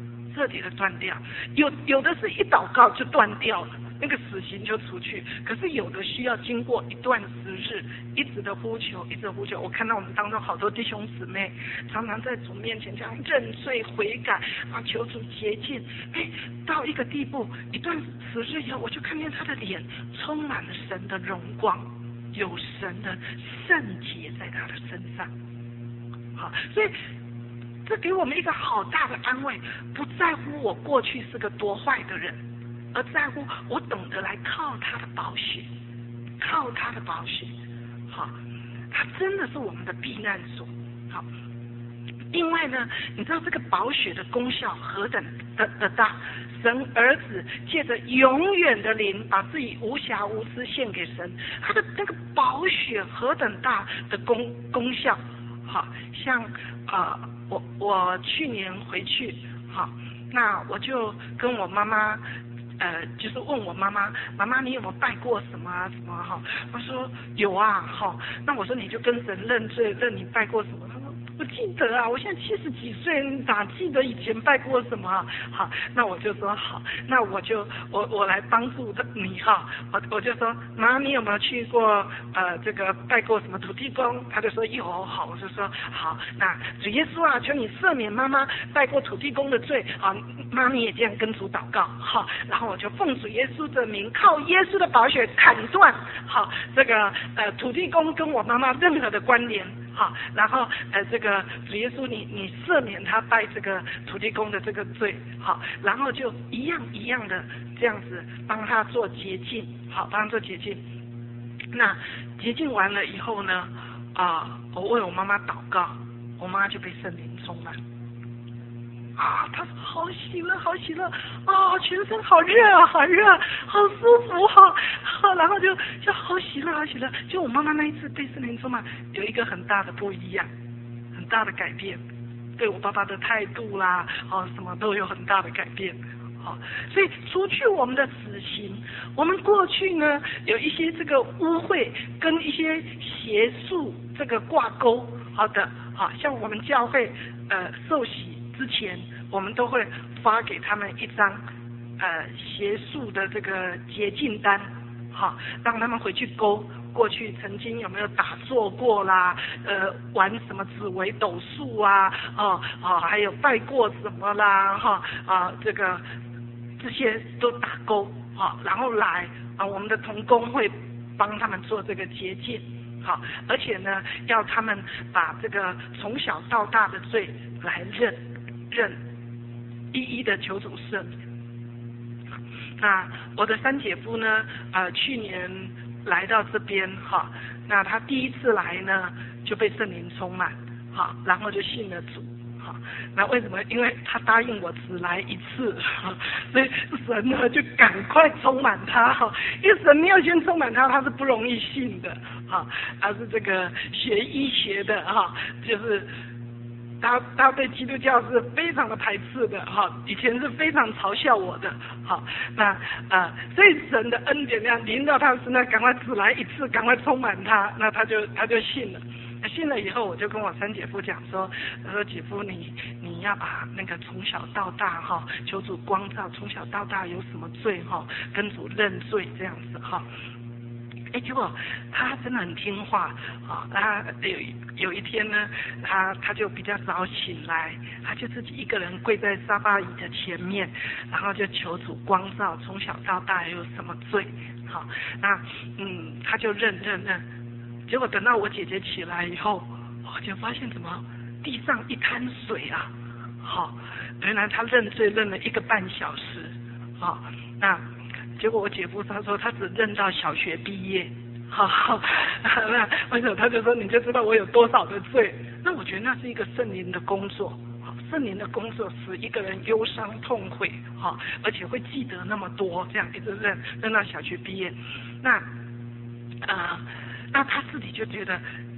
有的是一祷告就断掉了，那个死刑就出去。可是有的需要经过一段时日，一直的呼求。我看到我们当中好多弟兄姊妹，常常在主面前这样认罪悔改求主洁净。到一个地步，一段时日以后，我就看见他的脸充满了神的荣光，有神的圣洁在他的身上。好，所以这给我们一个好大的安慰，不在乎我过去是个多坏的人，而在乎我懂得来靠他的宝血，好，他真的是我们的避难所。好，另外呢，你知道这个宝血的功效何等的大？神儿子借着永远的灵，把自己无瑕无疵献给神，他的那个宝血何等大的功效？好，像我去年回去，好，那我就跟我妈妈，就是问我妈妈你有没有拜过什么啊什么哈？她说有啊，好，那我说你就跟神认罪，认你拜过什么？她说不记得啊，我现在70几岁，哪记得以前拜过什么啊？好，那我就说好，那我来帮助你哈，我就说妈，你有没有去过这个拜过什么土地公？他就说有，好，我就说好，那主耶稣啊，求你赦免妈妈拜过土地公的罪啊，妈咪也这样跟主祷告，好，然后我就奉主耶稣的名，靠耶稣的宝血砍断好这个土地公跟我妈妈任何的关联。好，然后这个主耶稣你赦免他拜这个土地公的这个罪，好，然后就一样的这样子帮他做洁净，好，帮他做洁净。那洁净完了以后呢，我为我妈妈祷告，我妈就被圣灵充满。他说好喜乐全身好热，好舒服，好，然后就好喜乐。就我妈妈那一次被圣灵充满，有一个很大的不一样，很大的改变，对我爸爸的态度啦，什么都有很大的改变。好，所以除去我们的死刑，我们过去呢有一些这个污秽跟一些邪术这个挂钩，好的，好像我们教会受洗之前，我们都会发给他们一张邪术的这个洁净单，好，让他们回去勾过去曾经有没有打坐过啦，玩什么紫微斗数啊，还有拜过什么啦，这些都打勾，好，然后来我们的同工会帮他们做这个洁净，好，而且呢要他们把这个从小到大的罪来认，一一的求主赦免。那我的三姐夫呢，去年来到这边，哈，那他第一次来呢就被圣灵充满，好，然后就信了主，好，那为什么？因为他答应我只来一次，所以神呢就赶快充满他，哈，因为神没有先充满他，他是不容易信的，哈，他是这个学医学的，哈，就是。他对基督教是非常的排斥的，哈，以前是非常嘲笑我的，好，那所以神的恩典那样临到他身上，赶快只来一次，赶快充满他，那他就信了。 信了以后，我就跟我三姐夫讲说，姐夫你要把那个从小到大哈，求主光照，从小到大有什么罪哈，跟主认罪这样子哈。结果他真的很听话啊！他有一天呢，他就比较早醒来，他就自己一个人跪在沙发椅的前面，然后就求主光照，从小到大有什么罪？好，那他就认。结果等到我姐姐起来以后，我就发现怎么地上一滩水啊！好，原来他认罪认了1个半小时。好，那。结果我姐夫他说他只认到小学毕业，好，那为什么他就说你就知道我有多少的罪？那我觉得那是一个圣灵的工作，圣灵的工作使一个人忧伤痛悔，而且会记得那么多，这样一直认到小学毕业。那他自己就觉得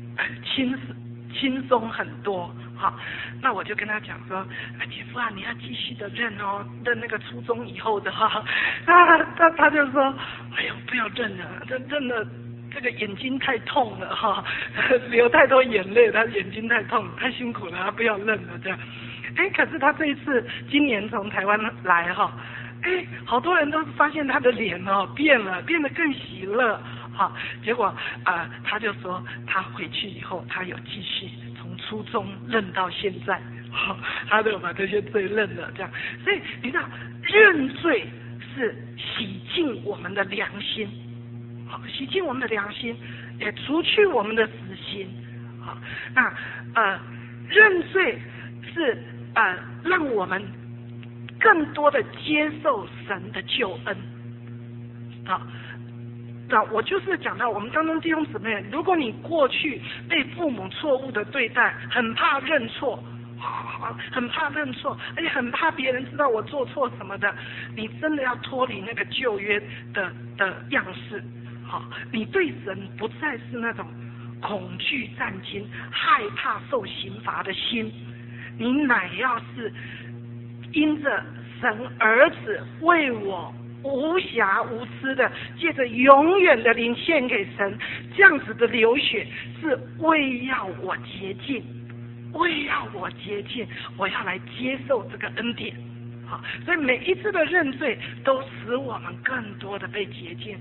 轻松很多。好，那我就跟他讲说，姐夫啊，你要继续的认哦，认那个初中以后的哈。他就说，哎呦，不要认了，认了这个眼睛太痛了哈，流太多眼泪，他眼睛太痛，太辛苦了，他不要认了这样。可是他这一次今年从台湾来哈，好多人都发现他的脸变了，变得更喜乐。好，结果他就说他回去以后，他有继续从初中认到现在，他都有把这些罪认了，这样。所以你知道，认罪是洗净我们的良心，好，洗净我们的良心，也除去我们的死心。好，那认罪是让我们更多的接受神的救恩。好。那我就是讲到我们当中弟兄姊妹，如果你过去被父母错误的对待，很怕认错，而且很怕别人知道我做错什么的，你真的要脱离那个旧约的样式。好，你对神不再是那种恐惧战惊、害怕受刑罚的心，你乃要是因着神儿子为我无瑕无私的，借着永远的灵献给神，这样子的流血是为要我洁净，我要来接受这个恩典。好，所以每一次的认罪都使我们更多的被洁净，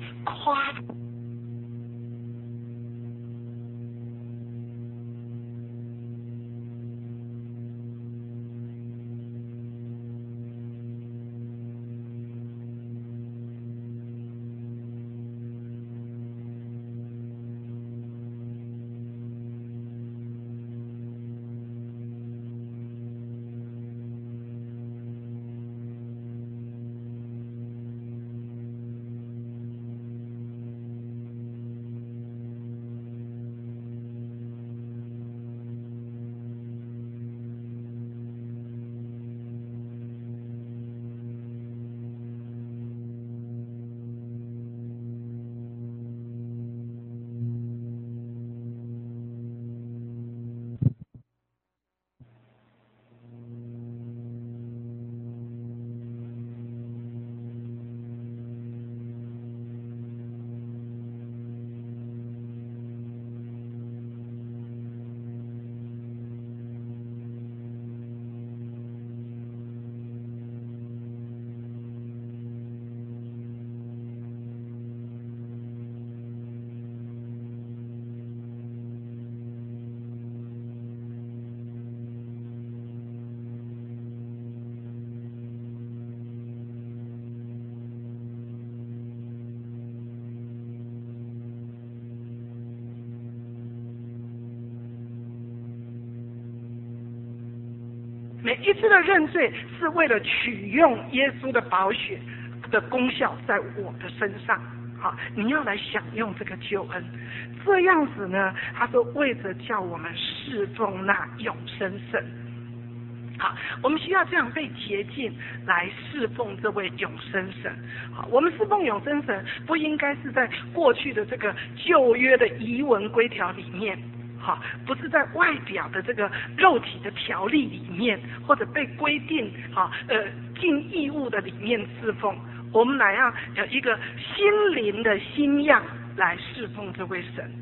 每一次的认罪是为了取用耶稣的宝血的功效在我的身上。好，你要来享用这个救恩，这样子呢，他说为着叫我们侍奉那永生神。好，我们需要这样被洁净来侍奉这位永生神。好，我们侍奉永生神不应该是在过去的这个旧约的遗文规条里面，好，不是在外表的这个肉体的条例里面，或者被规定尽义务的里面侍奉。我们乃要有一个心灵的心样来侍奉这位神。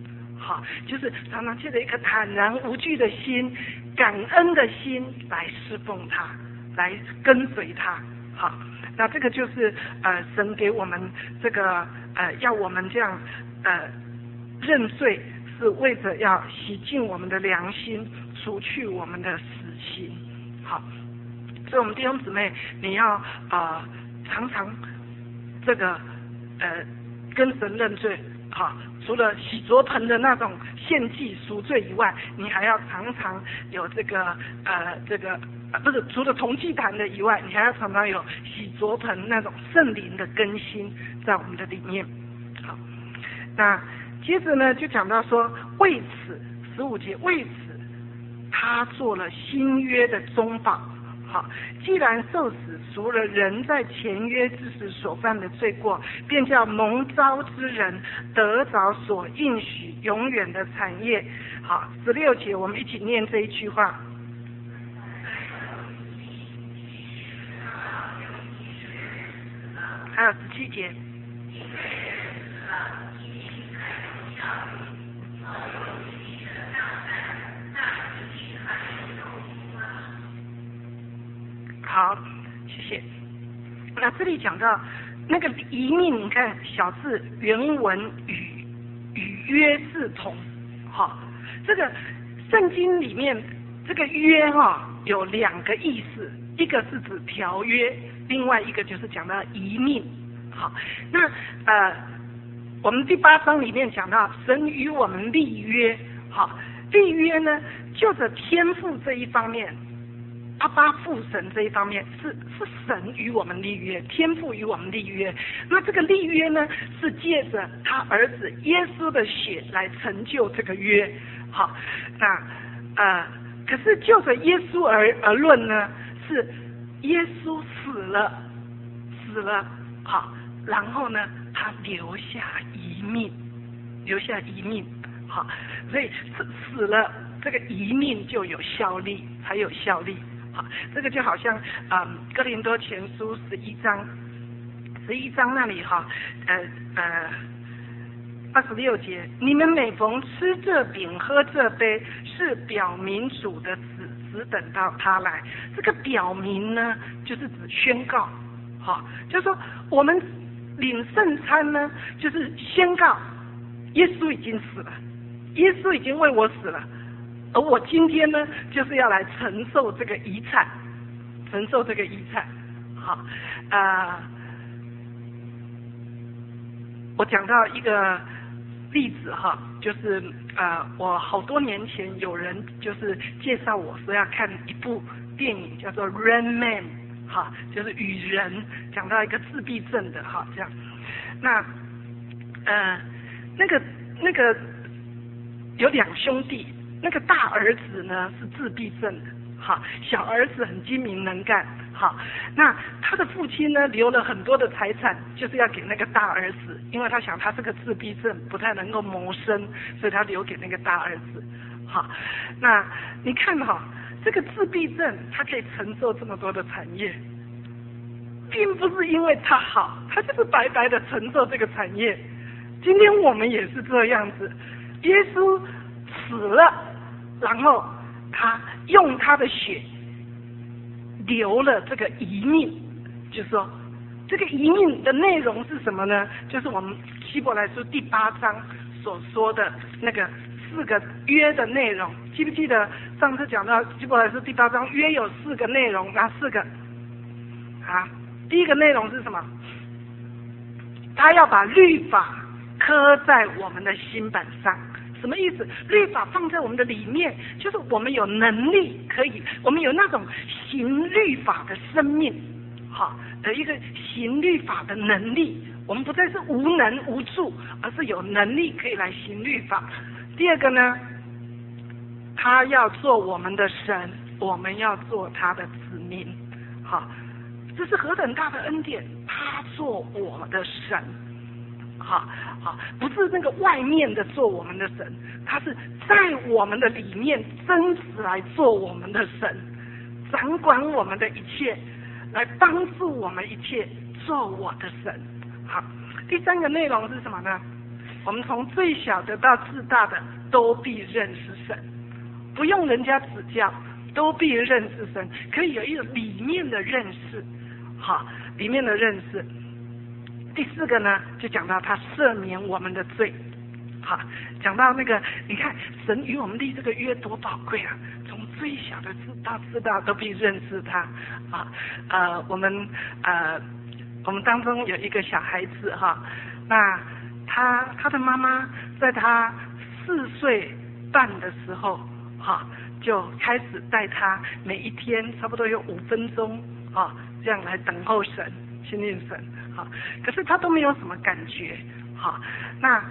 好，就是常常借着一颗坦然无惧的心、感恩的心来侍奉他，来跟随他。好，那这个就是神给我们这个要我们这样认罪，是为着要洗净我们的良心，除去我们的死心。好，所以我们弟兄姊妹，你要常常这个跟神认罪。好，除了洗濯盆的那种献祭赎罪以外，你还要常常有不是除了同祭坛的以外，你还要常常有洗濯盆那种圣灵的更新在我们的里面。好，那接着呢就讲到说，为此15节，为此他做了新约的中保。好，既然受死赎了人在前约之时所犯的罪过，便叫蒙召之人得着所应许永远的产业。好，16节我们一起念这一句话。还有17节。好，谢谢。那这里讲到那个遗命，你看小字原文与约字同。好，这个圣经里面这个约有2个意思，一个是指条约，另外一个就是讲到遗命。好，那我们第8章里面讲到神与我们立约。好，立约呢就着天父这一方面，阿爸父神这一方面是神与我们立约，天父与我们立约。那这个立约呢，是借着他儿子耶稣的血来成就这个约。好，那可是就着耶稣而论呢，是耶稣死了，好，然后呢，他留下遗命。好，所以死了，这个遗命就有效力，还有效力。好，这个就好像哥林多前书11章那里26节，你们每逢吃这饼喝这杯，是表明主的死，只等到他来。这个表明呢，就是指宣告。好，就是说我们领圣餐呢，就是宣告耶稣已经死了，耶稣已经为我死了。而我今天呢，就是要来承受这个遗产。好，我讲到一个例子就是我好多年前有人就是介绍我说要看一部电影叫做《Rain Man》，就是雨人，讲到一个自闭症的这样。那那个有2兄弟。那个大儿子呢是自闭症的，小儿子很精明能干，那他的父亲呢留了很多的财产，就是要给那个大儿子，因为他想他是个自闭症，不太能够谋生，所以他留给那个大儿子。那你看这个自闭症他可以承受这么多的产业，并不是因为他好，他就是白白的承受这个产业。今天我们也是这样子，耶稣死了，然后他用他的血留了这个遗命，就是说这个遗命的内容是什么呢？就是我们希伯来书第8章所说的那个4个约的内容。记不记得上次讲到希伯来书第8章约有4个内容？哪4个？第一个内容是什么？他要把律法刻在我们的心本上。什么意思？律法放在我们的里面，就是我们有能力我们有那种行律法的生命，的一个行律法的能力。我们不再是无能无助，而是有能力可以来行律法。第二个呢，他要做我们的神，我们要做他的子民。这是何等大的恩典！他做我的神。不是那个外面的做我们的神，他是在我们的里面真实来做我们的神，掌管我们的一切，来帮助我们一切，做我的神。好，第3个内容是什么呢？ 我们从最小的到至大的都必认识神，不用人家指教，都必认识神，可以有一个里面的认识，好，里面的认识。第4个呢，就讲到他赦免我们的罪，好，讲到那个，你看神与我们立这个约多宝贵啊，从最小的至大都必认识他啊。我们当中有一个小孩子哈，那他的妈妈在他4岁半的时候哈，就开始带他每一天差不多有5分钟啊，这样来等候神、亲近神。好，可是他都没有什么感觉。好，那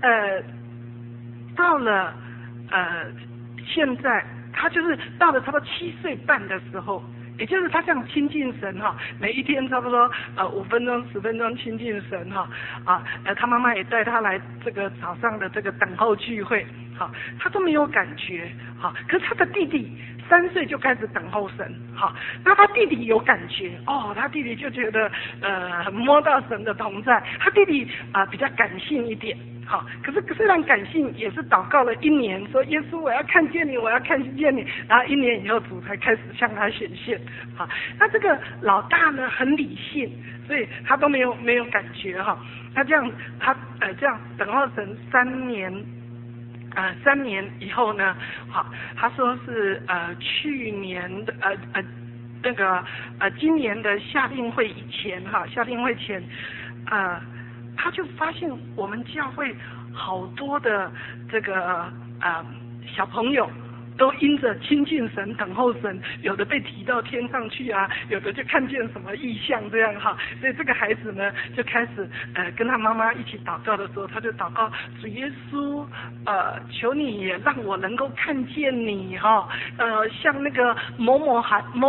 到了现在他就是到了差不多7岁半的时候，也就是他这样亲近神哈，每一天差不多5分钟、10分钟亲近神哈他妈妈也带他来这个早上的这个等候聚会，好，他都没有感觉。好，可是他的弟弟3岁就开始等候神，好，那他弟弟有感觉哦，他弟弟就觉得摸到神的同在，他弟弟比较感性一点，好，可是虽然感性，也是祷告了1年，说耶稣我要看见你，我要看见你，然后1年以后主才开始向他显现，好，那这个老大呢很理性，所以他都没有感觉哈，他这样这样等候神3年。3年以后呢，好，他说是去年的那个今年的夏令会以前哈，夏令会前他就发现我们教会好多的这个小朋友都因着亲近神、等候神，有的被提到天上去啊，有的就看见什么异象这样哈，所以这个孩子呢就开始跟他妈妈一起祷告的时候，他就祷告主耶稣，求你也让我能够看见你哈，像那个某某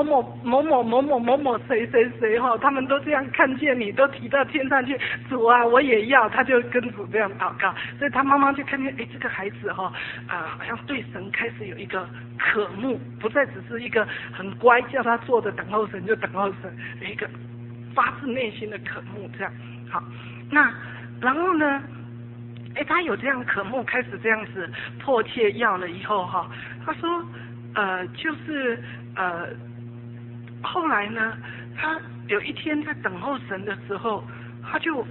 谁哈，他们都这样看见你，都提到天上去，主啊我也要，他就跟主这样祷告，所以他妈妈就看见这个孩子哈，好像对神开始有一个渴慕，不再只是一个很乖叫他做的等候神就等候神，有一个发自内心的渴慕这样。好，那然后呢他有这样渴慕，开始这样子迫切要了以后哈，他说就是后来呢，他有一天在等候神的时候，他就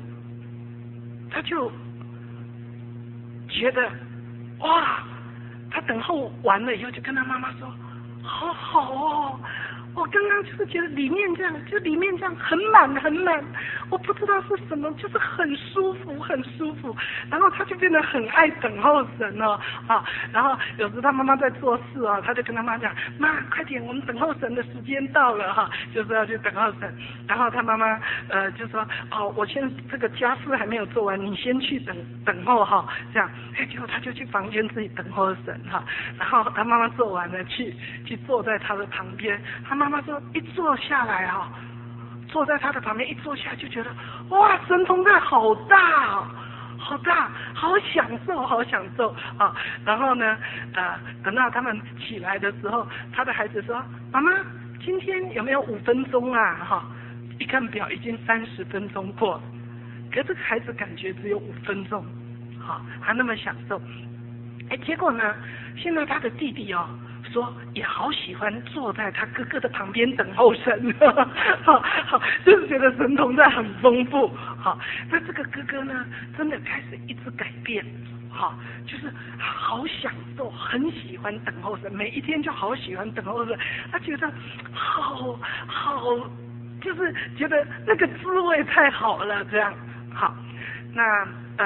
觉得哇，他等候完了以后就跟他妈妈说，好好哦，我刚刚就是觉得里面这样很满，我不知道是什么，就是很舒服，然后他就变得很爱等候神哦，然后有时他妈妈在做事哦，他就跟他妈讲，妈快点，我们等候神的时间到了哈，就是要去等候神，然后他妈妈就说我现在这个家事还没有做完，你先去等候哈，这样，结果他就去房间自己等候神哈，然后他妈妈做完了去坐在他的旁边，他妈妈说一坐下来哈，坐在他的旁边一坐下就觉得哇，神同在好大哦，好大，好享受啊！然后呢等到他们起来的时候，他的孩子说，妈妈今天有没有5分钟啊？哈，一看表已经30分钟过了，可是这个孩子感觉只有5分钟，好，他那么享受。结果呢，现在他的弟弟哦说也好喜欢坐在他哥哥的旁边等候神，好，就是觉得神同在很丰富。好，那这个哥哥呢，真的开始一直改变，好，就是好享受，很喜欢等候神，每一天就好喜欢等候神，他觉得好，就是觉得那个滋味太好了，这样。好，那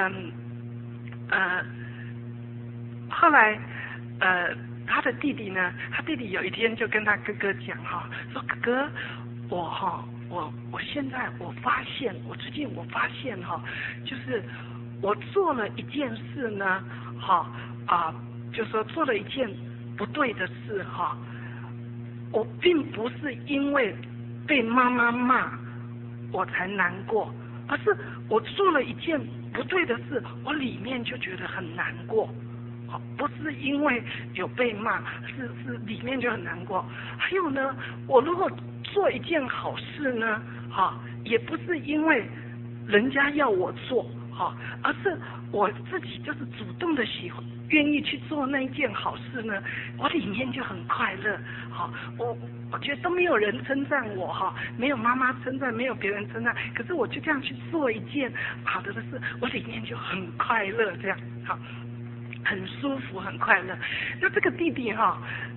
后来他的弟弟呢，他弟弟有一天就跟他哥哥讲哈，说哥哥，我现在最近我发现哈，就是我做了一件事呢，就说做了一件不对的事哈，我并不是因为被妈妈骂我才难过，而是我做了一件不对的事，我里面就觉得很难过。不是因为有被骂，是里面就很难过。还有呢，我如果做一件好事呢，也不是因为人家要我做， 好，而是我自己就是主动的喜欢愿意去做那一件好事呢，我里面就很快乐。好，我觉得都没有人称赞我哈，没有妈妈称赞，没有别人称赞，可是我就这样去做一件好的事，我里面就很快乐，这样好，很舒服，很快乐。那这个弟弟哈，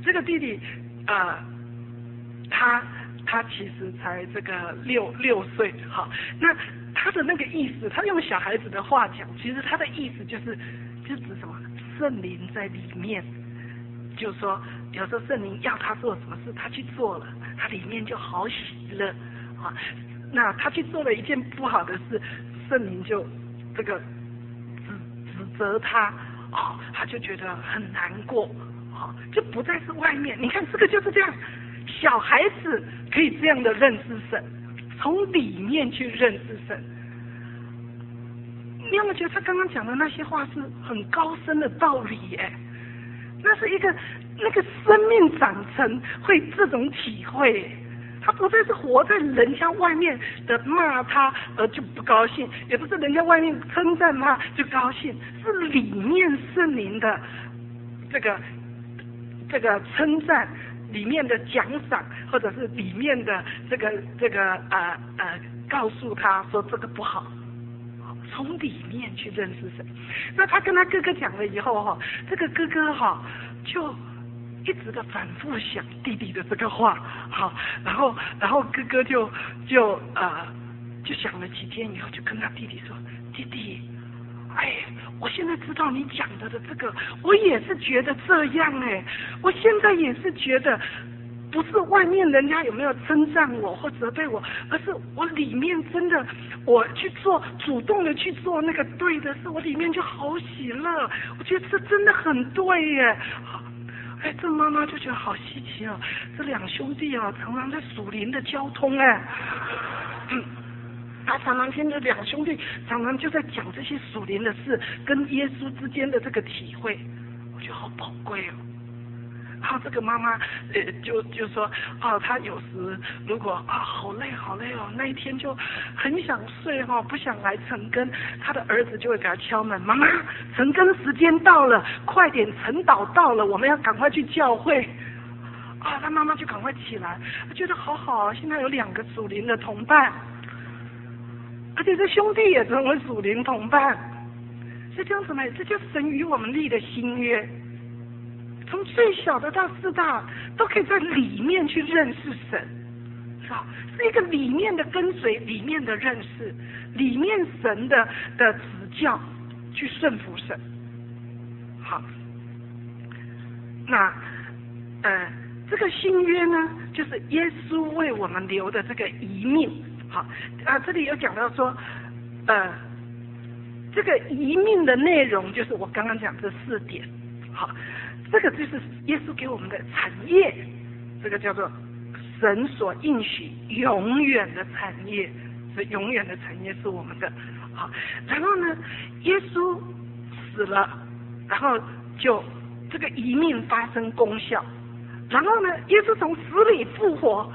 他其实才这个六岁哈，那他的那个意思，他用小孩子的话讲，其实他的意思就指什么？圣灵在里面，就是说有时候圣灵要他做什么事，他去做了，他里面就好喜乐啊。那他去做了一件不好的事，圣灵就这个指责他，哦，他就觉得很难过，哦，就不再是外面。你看这个就是这样，小孩子可以这样的认识神，从里面去认识神。你有没有觉得他刚刚讲的那些话是很高深的道理耶？那是一个那个生命长成会这种体会，他不再是活在人家外面的骂他而就不高兴，也不是人家外面称赞他就高兴，是里面圣灵的这个称赞，里面的奖赏，或者是里面的这个告诉他说这个不好。从里面去认识神。那他跟他哥哥讲了以后哈，这个哥哥哈就一直的反复想弟弟的这个话，好，然后哥哥就想了几天以后，就跟他弟弟说：“弟弟，哎，我现在知道你讲的这个，我也是觉得这样哎，我现在也是觉得。”不是外面人家有没有称赞我或责备我，而是我里面真的，我去做主动的去做那个对的事，我里面就好喜乐。我觉得这真的很对耶。哎，这妈妈就觉得好稀奇哦，这两兄弟哦，常常在属灵的交通哎。他常常听着两兄弟常常就在讲这些属灵的事，跟耶稣之间的这个体会，我觉得好宝贵哦。然后这个妈妈就说她有时如果好累哦，那一天就很想睡哦，不想来晨更，她的儿子就会给她敲门，妈妈晨更时间到了，快点，晨祷到了，我们要赶快去教会。她妈妈就赶快起来，觉得好好，现在有2个属灵的同伴，而且这兄弟也成为属灵同伴，是这样子吗？这就是神与我们立的新约。从最小的到4大都可以在里面去认识神，是吧？是一个里面的跟随，里面的认识，里面神的指教，去顺服神。好，那这个新约呢，就是耶稣为我们留的这个遗命。好这里有讲到说这个遗命的内容就是我刚刚讲这4点。好，这个就是耶稣给我们的产业，这个叫做神所应许永远的产业，是永远的产业是我们的。好，然后呢，耶稣死了，然后就这个遗命发生功效，然后呢，耶稣从死里复活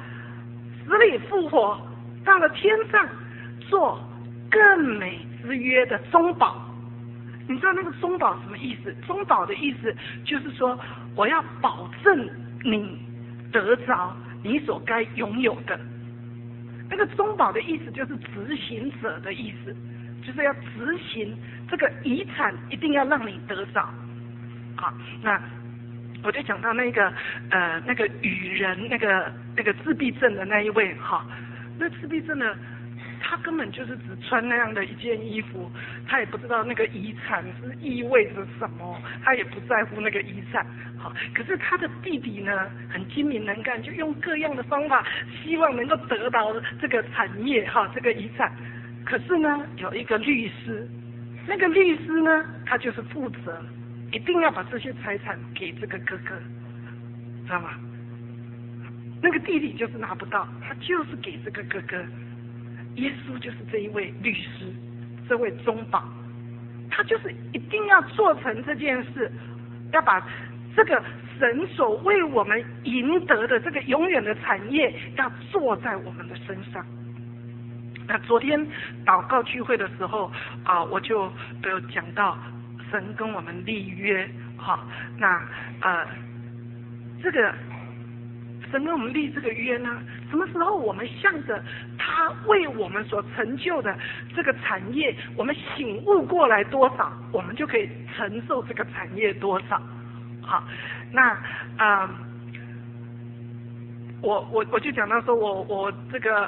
到了天上，做更美之约的中保。你知道那个中保什么意思？中保的意思就是说，我要保证你得着你所该拥有的。那个中保的意思就是执行者的意思，就是要执行这个遗产，一定要让你得着。好，那我就讲到那个雨人，那个自闭症的那一位哈，那自闭症的。他根本就是只穿那样的一件衣服，他也不知道那个遗产是意味着什么，他也不在乎那个遗产。好，可是他的弟弟呢，很精明能干，就用各样的方法，希望能够得到这个产业哈，这个遗产。可是呢，有一个律师，那个律师呢，他就是负责，一定要把这些财产给这个哥哥，知道吗？那个弟弟就是拿不到，他就是给这个哥哥。耶稣就是这一位律师，这位中保，他就是一定要做成这件事，要把这个神所为我们赢得的这个永远的产业，要做在我们的身上。 那昨天祷告聚会的时候我就有讲到神跟我们立约，那这个神跟我们立这个约呢，什么时候我们向着他为我们所成就的这个产业，我们醒悟过来多少，我们就可以承受这个产业多少。好，那我就讲到说我这个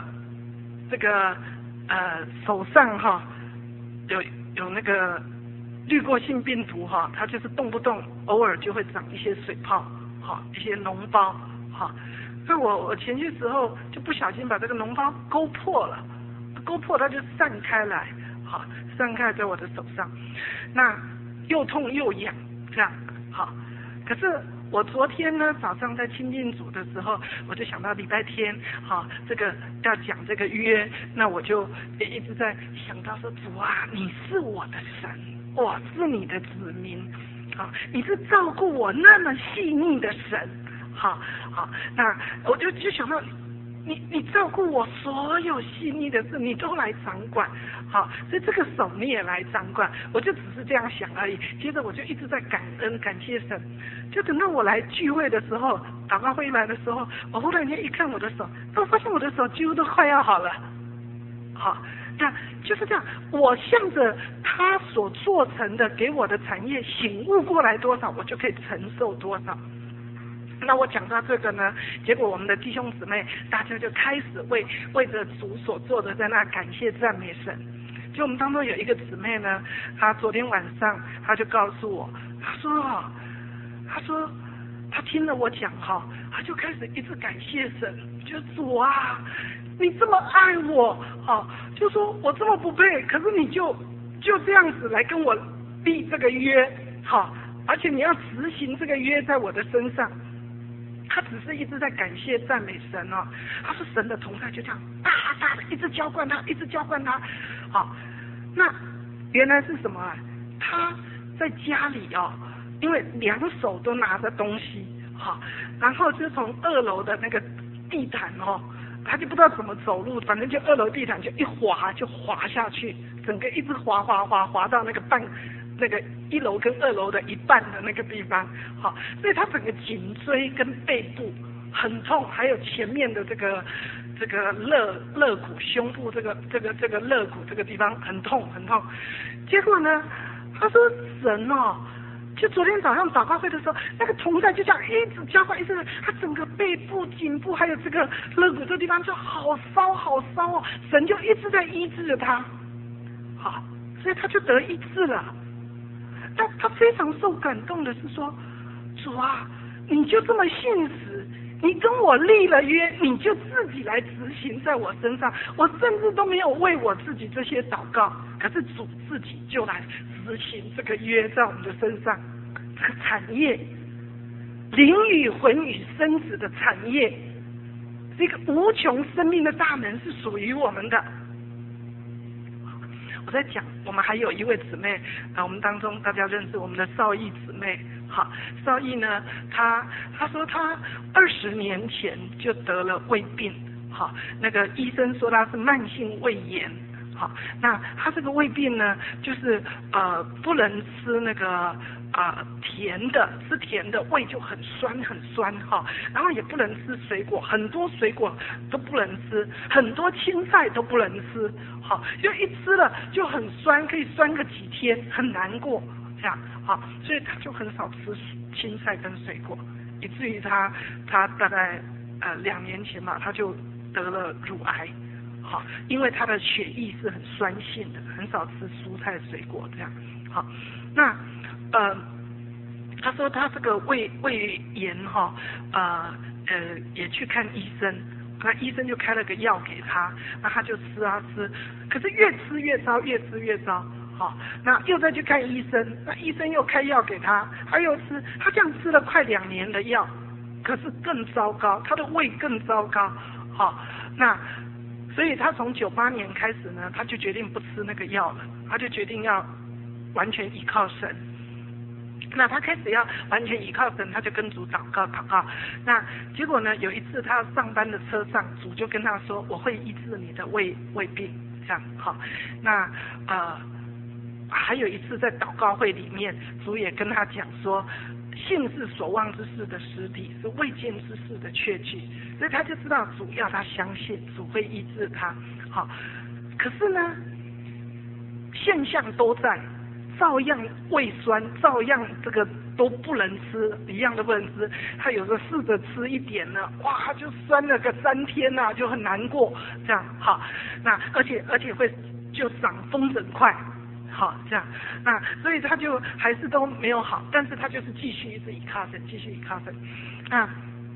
手上有那个滤过性病毒它就是动不动偶尔就会长一些水泡，一些脓包，那我前些时候就不小心把这个脓包勾破了，它就散开来，散开在我的手上，那又痛又痒这样，可是我昨天呢早上在亲近主的时候，我就想到礼拜天这个要讲这个约，那我就也一直在想到说，主啊，你是我的神，我是你的子民，你是照顾我那么细腻的神，好，那我就想到你照顾我所有细腻的事，你都来掌管，所以这个手你也来掌管，我就只是这样想而已。接着我就一直在感恩感谢神，就等到我来聚会的时候，祷告会来的时候，我忽然间一看我的手，我发现我的手几乎都快要好了，那就是这样，我向着他所做成的给我的产业醒悟过来多少，我就可以承受多少。那我讲到这个呢，结果我们的弟兄姊妹大家就开始为着主所做的在那感谢赞美神。就我们当中有一个姊妹呢，她昨天晚上她就告诉我，她说她听了我讲她就开始一直感谢神，就主啊，你这么爱我，就说我这么不配，可是你就这样子来跟我立这个约，而且你要执行这个约在我的身上。他只是一直在感谢赞美神他说神的同在就这样大大的一直浇灌他，一直浇灌他。那原来是什么他在家里因为两手都拿着东西然后就从2楼的那个地毯他就不知道怎么走路，反正就2楼地毯就一滑就滑下去，整个一直滑到那个1楼跟2楼的一半的那个地方，所以他整个颈椎跟背部很痛，还有前面的这个肋骨、胸部这个肋骨这个地方很痛。结果呢，他说神就昨天早上祷告会的时候，那个同在就这样一直浇灌，他整个背部、颈部还有这个肋骨这个地方就好烧神就一直在医治着他，所以他就得医治了。但他非常受感动的是说，主啊，你就这么信实，你跟我立了约，你就自己来执行在我身上，我甚至都没有为我自己这些祷告，可是主自己就来执行这个约在我们的身上。这个产业，灵与魂与生子的产业，这个无穷生命的大门是属于我们的。我在讲，我们还有一位姊妹我们当中大家认识我们的少义姊妹。少义呢，她说她20年前就得了胃病，那个医生说她是慢性胃炎。那她这个胃病呢，就是不能吃那个甜的，吃甜的胃就很酸然后也不能吃水果，很多水果都不能吃，很多青菜都不能吃，就一吃了就很酸，可以酸个几天，很难过这样，所以他就很少吃青菜跟水果，以至于他大概2年前吧，他就得了乳癌。因为他的血液是很酸性的，很少吃蔬菜水果这样。那他说他这个胃炎也去看医生，那医生就开了个药给他，那他就吃，可是越吃越糟。那又再去看医生，那医生又开药给他，他又吃，他这样吃了快2年的药，可是更糟糕，他的胃更糟糕。那所以他从98年开始呢，他就决定不吃那个药了，他就决定要完全依靠神。那他开始要完全依靠神，他就跟主祷告。那结果呢，有一次他上班的车上，主就跟他说：“我会医治你的胃病。” 这样好。那还有一次在祷告会里面，主也跟他讲说，信是所望之事的实体，是未见之事的确据，所以他就知道主要他相信，主会医治他。好，可是呢，现象都在，照样胃酸，照样这个都不能吃，一样都不能吃。他有时候试着吃一点呢，哇，就酸了个3天啊，就很难过，这样好。那而且会就长风疹块。好，这样，那所以他就还是都没有好，但是他就是继续一直依靠神，继续依靠神。那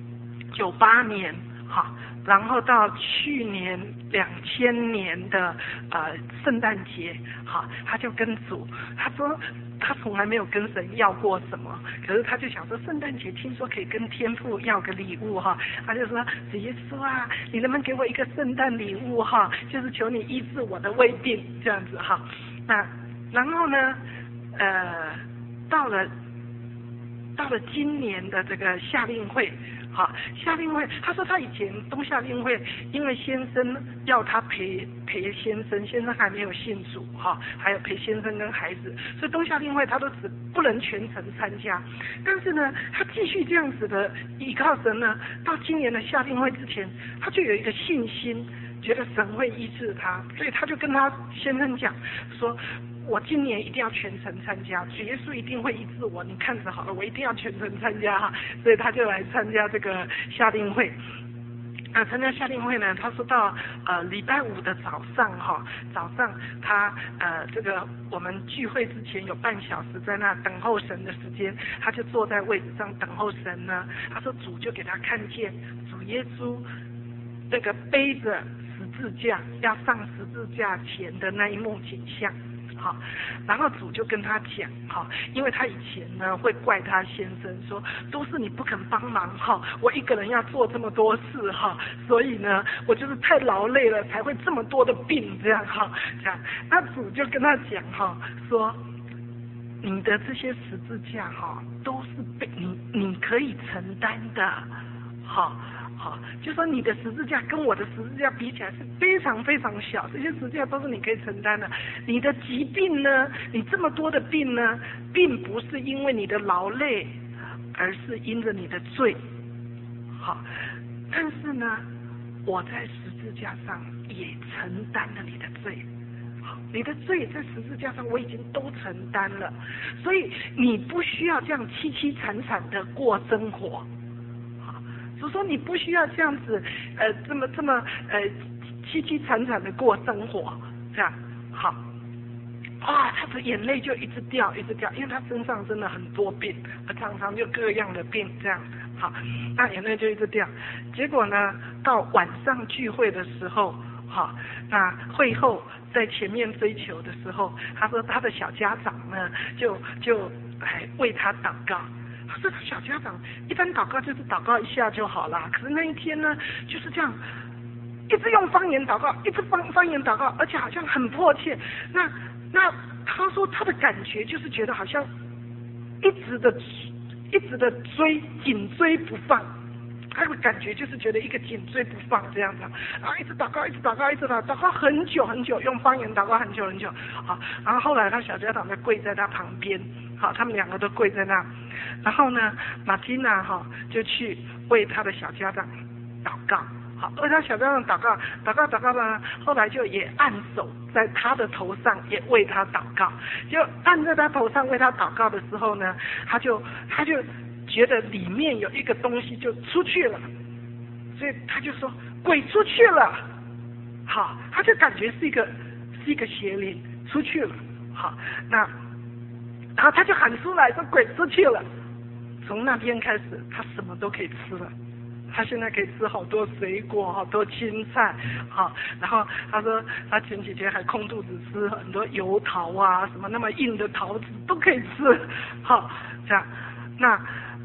98年，好，然后到去年2000年的圣诞节，好，他就跟主，他说他从来没有跟神要过什么，可是他就想说圣诞节听说可以跟天父要个礼物哈，他就说主耶稣啊，你能不能给我一个圣诞礼物哈，就是求你医治我的胃病这样子哈。那然后呢，到了今年的这个夏令会，好，夏令会，他说他以前冬夏令会，因为先生要他陪先生还没有信主哈，还有陪先生跟孩子，所以冬夏令会他都只不能全程参加。但是呢，他继续这样子的依靠神呢，到今年的夏令会之前，他就有一个信心，觉得神会医治他，所以他就跟他先生讲说，我今年一定要全程参加，主耶稣一定会医治我，你看着好了，我一定要全程参加哈，所以他就来参加这个夏令会。参加夏令会呢，他说到礼拜5的早上哈，早上他这个我们聚会之前有半小时在那等候神的时间，他就坐在位置上等候神呢。他说主就给他看见主耶稣这个背着十字架要上十字架前的那一幕景象。好，然后主就跟他讲，哈，因为他以前呢会怪他先生说，都是你不肯帮忙哈，我一个人要做这么多事哈，所以呢我就是太劳累了，才会这么多的病这样哈，这样，那主就跟他讲哈，说你的这些十字架哈，都是被你可以承担的，好。好，就说你的十字架跟我的十字架比起来是非常非常小，这些十字架都是你可以承担的。你的疾病呢，你这么多的病呢，并不是因为你的劳累，而是因着你的罪。好，但是呢，我在十字架上也承担了你的罪。你的罪在十字架上我已经都承担了，所以你不需要这样凄凄惨惨的过生活。所以说你不需要这样子，这么凄凄惨惨的过生活，这样好。他的眼泪就一直掉，一直掉，因为他身上真的很多病，常常就各样的病这样。好，那眼泪就一直掉。结果呢，到晚上聚会的时候，好，那会后在前面追求的时候，他说他的小家长呢，就为他祷告。他说他小家长一般祷告就是祷告一下就好了，可是那一天呢就是这样，一直用方言祷告，一直方言祷告，而且好像很迫切。那他说他的感觉就是觉得好像一直的追，紧追不放。他的感觉就是觉得一个紧追不放这样子，一直祷告，一直祷告，一直祷告很久很久，用方言祷告很久很久。好，然后后来他小家长就跪在他旁边，好，他们两个都跪在那。然后呢，马蒂娜就去为他的小家长祷告，好，为他小家长祷告呢，后来就也按手在他的头上，也为他祷告。就按在他头上为他祷告的时候呢，他就觉得里面有一个东西就出去了，所以他就说鬼出去了，好，他就感觉是一个邪灵出去了，好，然后他就喊出来说鬼出去了。从那天开始，他什么都可以吃了。他现在可以吃好多水果，好多青菜，好，然后他说他前几天还空肚子吃很多油桃啊，什么那么硬的桃子都可以吃，好，这样，那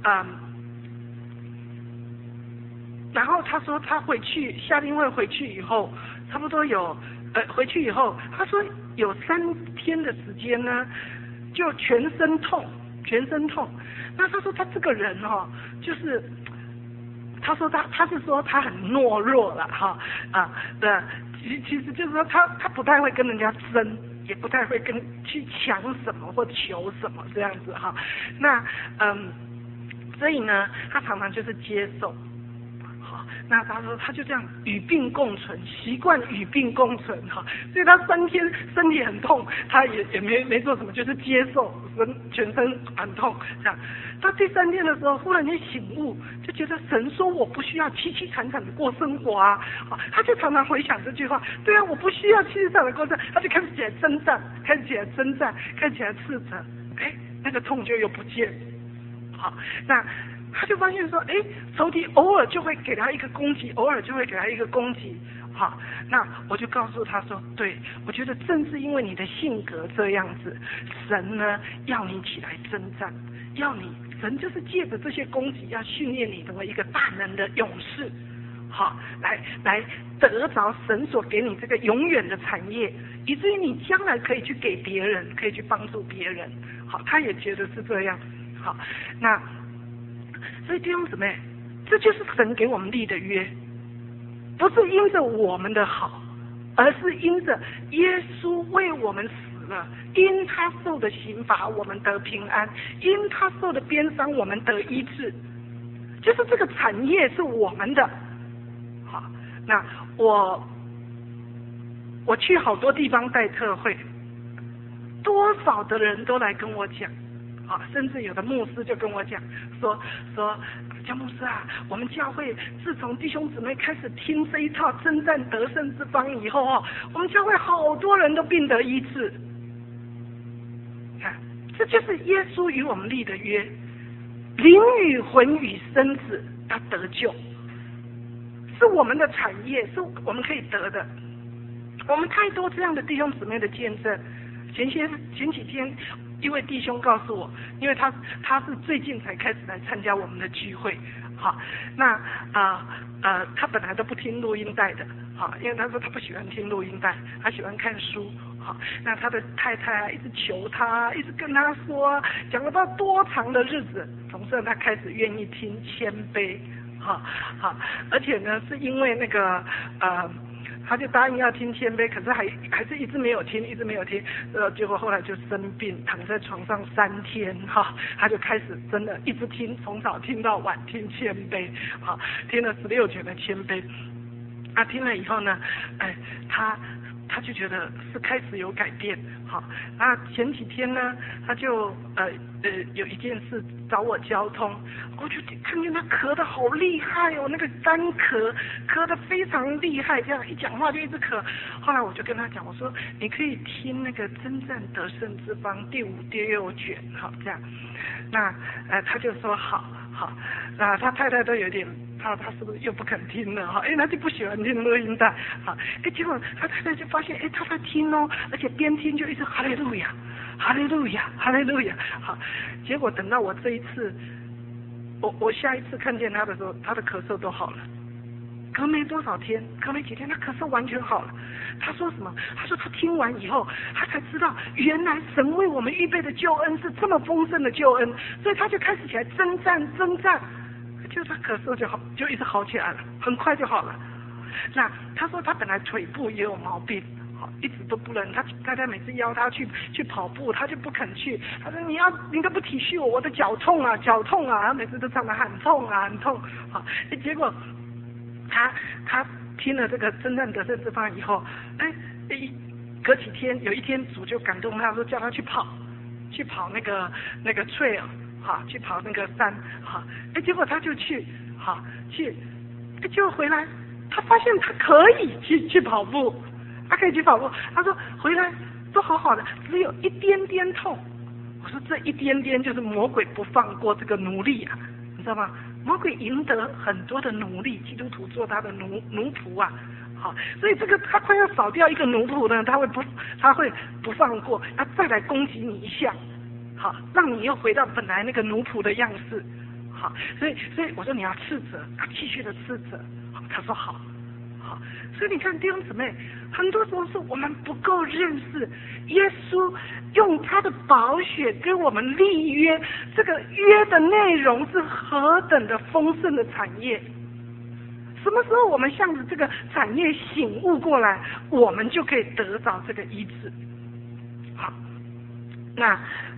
然后他说他回去夏令会回去以后，差不多有回去以后，他说有3天的时间呢，就全身痛。那他说他这个人就是他说他是说他很懦弱了哈其实就是说他不太会跟人家争，也不太会去抢什么或求什么这样子哈。那所以呢，他常常就是接受。那他说他就这样与病共存，习惯与病共存哈，所以他3天身体很痛，他也没做什么，就是接受，全身很痛这样。到第3天的时候，忽然间醒悟，就觉得神说我不需要凄凄惨惨的过生活啊，他就常常回想这句话，对啊，我不需要凄凄惨惨的过生活，他就开始起来征战，开始起来斥责，那个痛就又不见，好，那。他就发现说，仇敌偶尔就会给他一个攻击，好，那我就告诉他说，对，我觉得正是因为你的性格这样子，神呢要你起来征战，神就是借着这些攻击要训练你成为一个大能的勇士，好，来得着神所给你这个永远的产业，以至于你将来可以去给别人，可以去帮助别人，好，他也觉得是这样，好，那。所以弟兄姊妹，这就是神给我们立的约，不是因着我们的好，而是因着耶稣为我们死了，因他受的刑罚我们得平安，因他受的鞭伤我们得医治，就是这个产业是我们的。好，那我去好多地方带特会，多少的人都来跟我讲。甚至有的牧师就跟我讲说江牧师啊，我们教会自从弟兄姊妹开始听这一套征战得胜之方以后我们教会好多人都病得医治。看，这就是耶稣与我们立的约，灵与魂与身子要得救，是我们的产业，是我们可以得的。我们太多这样的弟兄姊妹的见证，前几天。一位弟兄告诉我，因为他是最近才开始来参加我们的聚会，好，那他本来都不听录音带的，好，因为他说他不喜欢听录音带，他喜欢看书，好，那他的太太一直求他，一直跟他说，讲了不知道多长的日子，总算他开始愿意听谦卑，好，而且呢是因为那个他就答应要听谦卑，可是还是一直没有听，结果后来就生病，躺在床上3天他就开始真的一直听，从早听到晚听谦卑，听了16卷的谦卑，听了以后呢，他就觉得是开始有改变，好，那前几天呢，他就有一件事找我交通，我就看见他咳得好厉害哦，那个干咳得非常厉害，这样一讲话就一直咳。后来我就跟他讲，我说你可以听那个征战得胜之方第5、第6卷，好这样。那他就说好，那他太太都有点。他是不是又不肯听了哈？他就不喜欢听录音带，好，结果他太太就发现，他在听哦，而且边听就一直哈利路亚，哈利路亚，哈利路亚，好，结果等到我这一次，我下一次看见他的时候，他的咳嗽都好了，隔没几天，他咳嗽完全好了。他说什么？他说他听完以后，他才知道原来神为我们预备的救恩是这么丰盛的救恩，所以他就开始起来征战。就他咳嗽就一直好起来了，很快就好了。那他说他本来腿部也有毛病，一直都不能。他太太每次邀他去跑步，他就不肯去。他说你都不体恤我的脚痛啊，他每次都唱得很痛。好，结果他听了这个征战得胜之方以后，隔几天有一天主就感动他说叫他去跑那个 trail。好，去跑那个山，好，结果他就去，结果回来，他发现他可以去跑步，他说回来都好好的，只有一点点痛。我说这一点点就是魔鬼不放过这个奴隶啊，你知道吗？魔鬼赢得很多的奴隶，基督徒做他的奴仆啊。好，所以这个他快要扫掉一个奴仆呢，他会不放过，他再来攻击你一下。好，让你又回到本来那个奴仆的样式。好，所以我说你要斥责，他继续的斥责。他说好。所以你看弟兄姊妹，很多时候是我们不够认识耶稣用他的宝血跟我们立约，这个约的内容是何等的丰盛的产业。 什么时候我们向着这个产业醒悟过来，我们就可以得到这个医治。好，那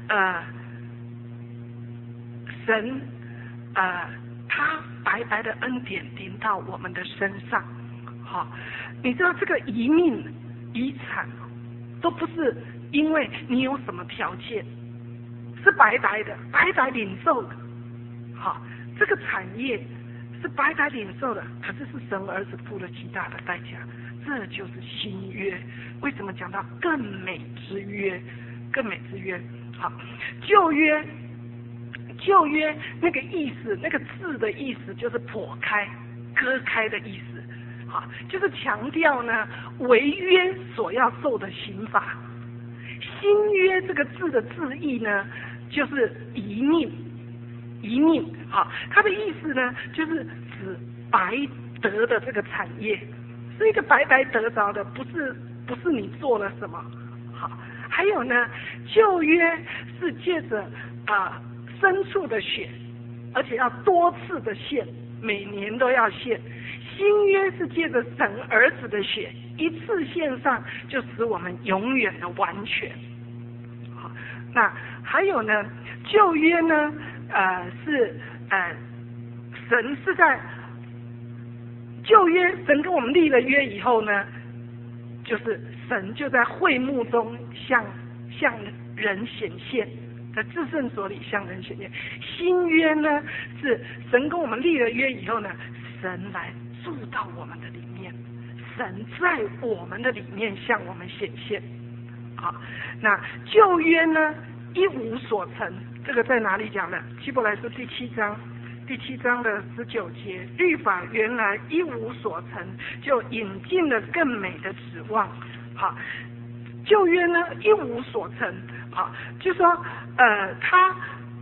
神他白白的恩典临到我们的身上。好，你知道这个遗命遗产都不是因为你有什么条件，是白白的，白白领受的。好，这个产业是白白领受的，可是是神儿子付了极大的代价，这就是新约。为什么讲到更美之约？更美之约。好，旧约那个意思，那个字的意思就是破开、割开的意思。好，就是强调呢违约所要受的刑罚。新约这个字的字义呢，就是遗命。遗命，好，它的意思呢，就是指白得的这个产业，是一个白白得着的，不是你做了什么。好，还有呢，旧约是借着牲畜的血，而且要多次的献，每年都要献。新约是借着神儿子的血，一次献上就使我们永远的完全。好，那还有呢，旧约呢，神是在旧约，神跟我们立了约以后呢，就是神就在会幕中向人显现，在至圣所里向人显现。新约呢，是神跟我们立了约以后呢，神来住到我们的里面，神在我们的里面向我们显现。好，那旧约呢，一无所成。这个在哪里讲的？希伯来书第7章的19节，律法原来一无所成，就引进了更美的指望。好，旧约呢一无所成，好，就说他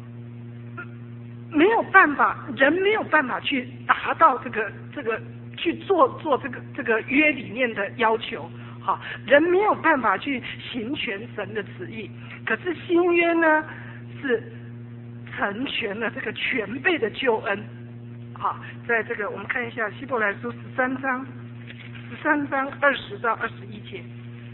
没有办法，人没有办法去达到这个去做这个约里面的要求。好，人没有办法去行全神的旨意。可是新约呢，是成全了这个全备的救恩。好，在这个我们看一下希伯来书13章20到21节。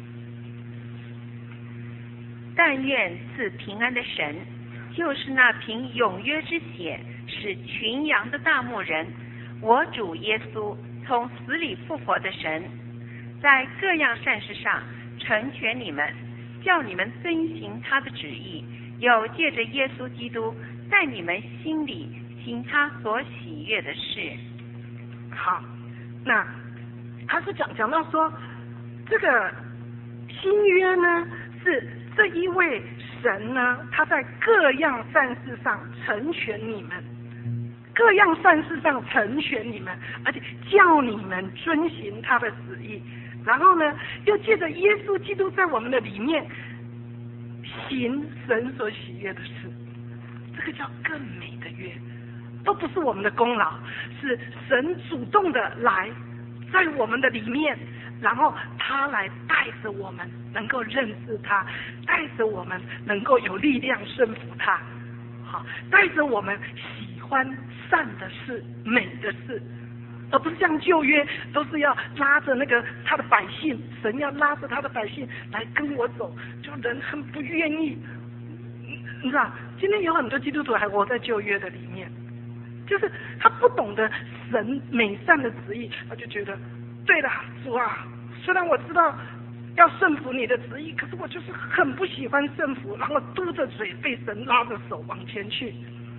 但愿赐平安的神，就是那凭永约之血使群羊的大牧人，我主耶稣从死里复活的神，在各样善事上成全你们，叫你们遵行他的旨意，又借着耶稣基督在你们心里行他所喜悦的事。 好，那他是讲到说，这个新约呢，是这一位神呢，他在各样善事上成全你们，各样善事上成全你们，而且叫你们遵行他的旨意。然后呢，又借着耶稣基督在我们的里面行神所喜悦的事，这个叫更美的约，都不是我们的功劳，是神主动的来在我们的里面，然后他来带着我们能够认识他，带着我们能够有力量顺服他，好，带着我们喜欢善的事、美的事。而不是像旧约都是要拉着那个他的百姓，神要拉着他的百姓来跟我走，就人很不愿意。你知道，今天有很多基督徒还活在旧约的里面，就是他不懂得神美善的旨意，他就觉得对了，主啊，虽然我知道要顺服你的旨意，可是我就是很不喜欢顺服，然后嘟着嘴被神拉着手往前去。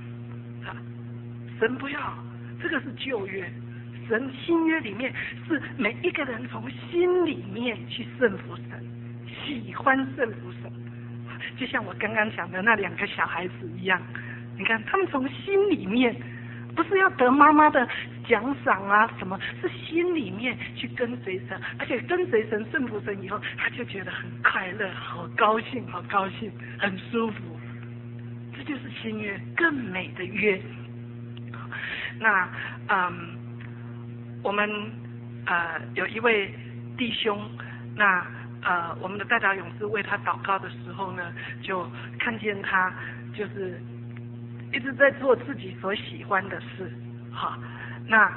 神不要，这个是旧约。神新约里面是每一个人从心里面去顺服神，喜欢顺服神，就像我刚刚讲的那2个小孩子一样。你看他们从心里面，不是要得妈妈的奖赏啊什么，是心里面去跟随神，而且跟随神顺服神以后，他就觉得很快乐，好高兴，很舒服。这就是新约更美的约。那我们有一位弟兄，那我们的代祷勇士为他祷告的时候呢，就看见他就是一直在做自己所喜欢的事。好，那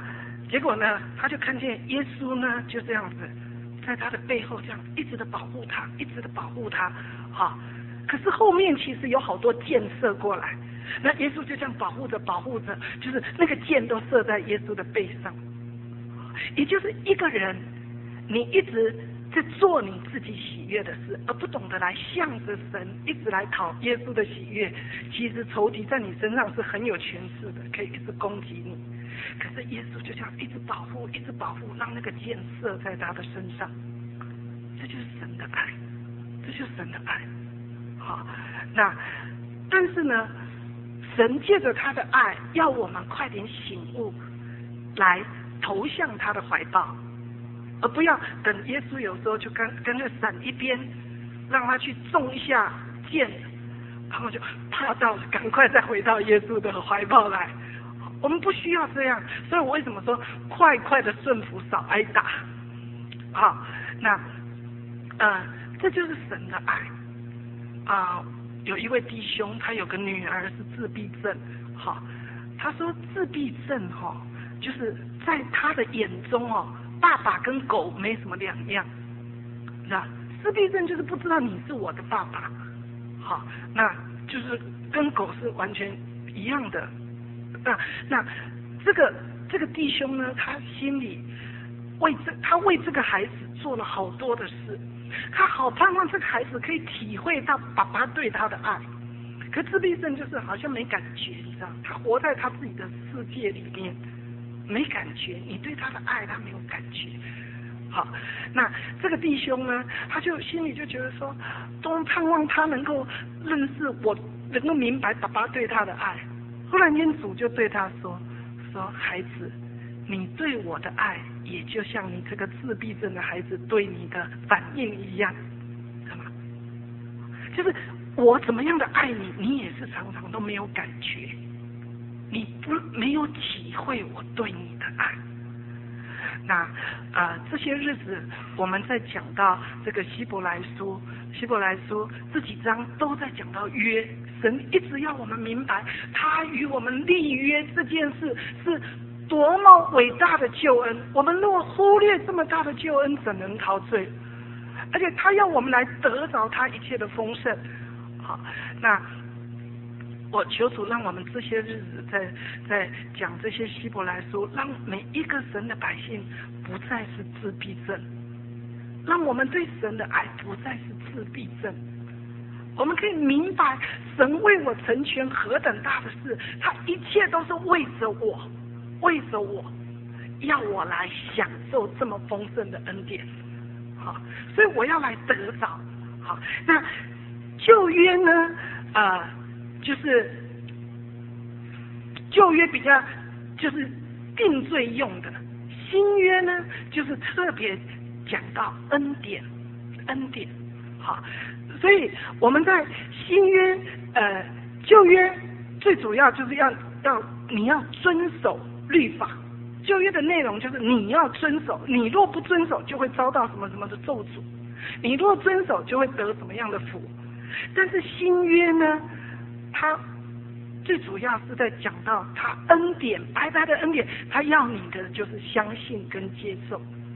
结果呢，他就看见耶稣呢就这样子，在他的背后这样一直的保护他，一直的保护他，好。可是后面其实有好多箭射过来，那耶稣就这样保护着，就是那个箭都射在耶稣的背上。也就是一个人，你一直在做你自己喜悦的事，而不懂得来向着神一直来讨耶稣的喜悦，其实仇敌在你身上是很有权势的，可以一直攻击你。可是耶稣就这样一直保护，让那个箭射在他的身上。这就是神的爱，这就是神的爱。好，那但是呢，神借着他的爱，要我们快点醒悟，来投向他的怀抱，而不要等耶稣有时候就跟着闪一边，让他去中一下箭，然后就怕到赶快再回到耶稣的怀抱来。我们不需要这样，所以我为什么说快快的顺服，少挨打？好，那这就是神的爱。有一位弟兄，他有个女儿是自闭症，好，他说自闭症就是在他的眼中爸爸跟狗没什么两样，是吧？自闭症就是不知道你是我的爸爸，好，那就是跟狗是完全一样的。那这个弟兄呢，他心里他为这个孩子做了好多的事。他好盼望这个孩子可以体会到爸爸对他的爱，可自闭症就是好像没感觉，你知道，他活在他自己的世界里面，没感觉，你对他的爱他没有感觉。好，那这个弟兄呢，他就心里就觉得说，多盼望他能够认识我，能够明白爸爸对他的爱。忽然间主就对他说孩子，你对我的爱也就像你这个自闭症的孩子对你的反应一样，知道吗？就是我怎么样的爱你，你也是常常都没有感觉，你没有体会我对你的爱。那这些日子我们在讲到这个希伯来书这几章都在讲到约，神一直要我们明白他与我们立约这件事是多么伟大的救恩，我们若忽略这么大的救恩，怎能陶醉？而且他要我们来得着他一切的丰盛。好，那我求主让我们这些日子在讲这些希伯来书，让每一个神的百姓不再是自闭症，让我们对神的爱不再是自闭症。我们可以明白神为我成全何等大的事，他一切都是为着我，要我来享受这么丰盛的恩典。好，所以我要来得着。好，那旧约呢，就是旧约比较就是定罪用的，新约呢就是特别讲到恩典。好，所以我们在新约旧约最主要就是你要遵守律法。旧约的内容就是你要遵守，你若不遵守就会遭到什么什么的咒诅，你若遵守就会得什么样的福。但是新约呢，它最主要是在讲到他恩典，白白的恩典，他要你的就是相信跟接受，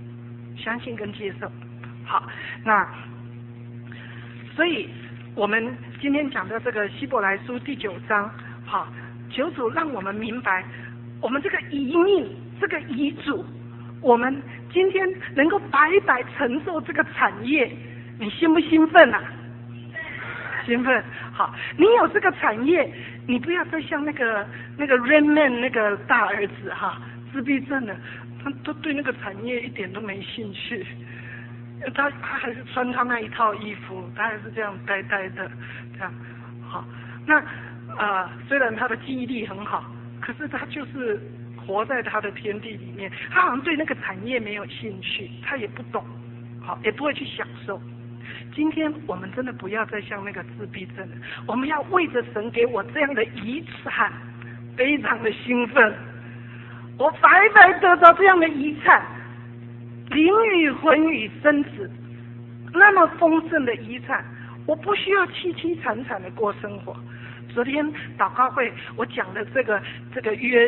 好，那所以我们今天讲的这个希伯来书第9章，好，求主让我们明白，我们这个遗命，这个遗嘱，我们今天能够白白承受这个产业，你兴不兴奋啊？兴奋。好，你有这个产业，你不要再像那个 Rainman 那个大儿子自闭症的，他都对那个产业一点都没兴趣。他还是穿他那一套衣服，他还是这样呆呆的，这样。好，那虽然他的记忆力很好，可是他就是活在他的天地里面，他好像对那个产业没有兴趣，他也不懂，好，也不会去享受。今天我们真的不要再像那个自闭症的，我们要为着神给我这样的遗产，非常的兴奋。我白白得到这样的遗产，灵与魂与生子，那么丰盛的遗产，我不需要凄凄惨惨的过生活。昨天祷告会我讲的这个约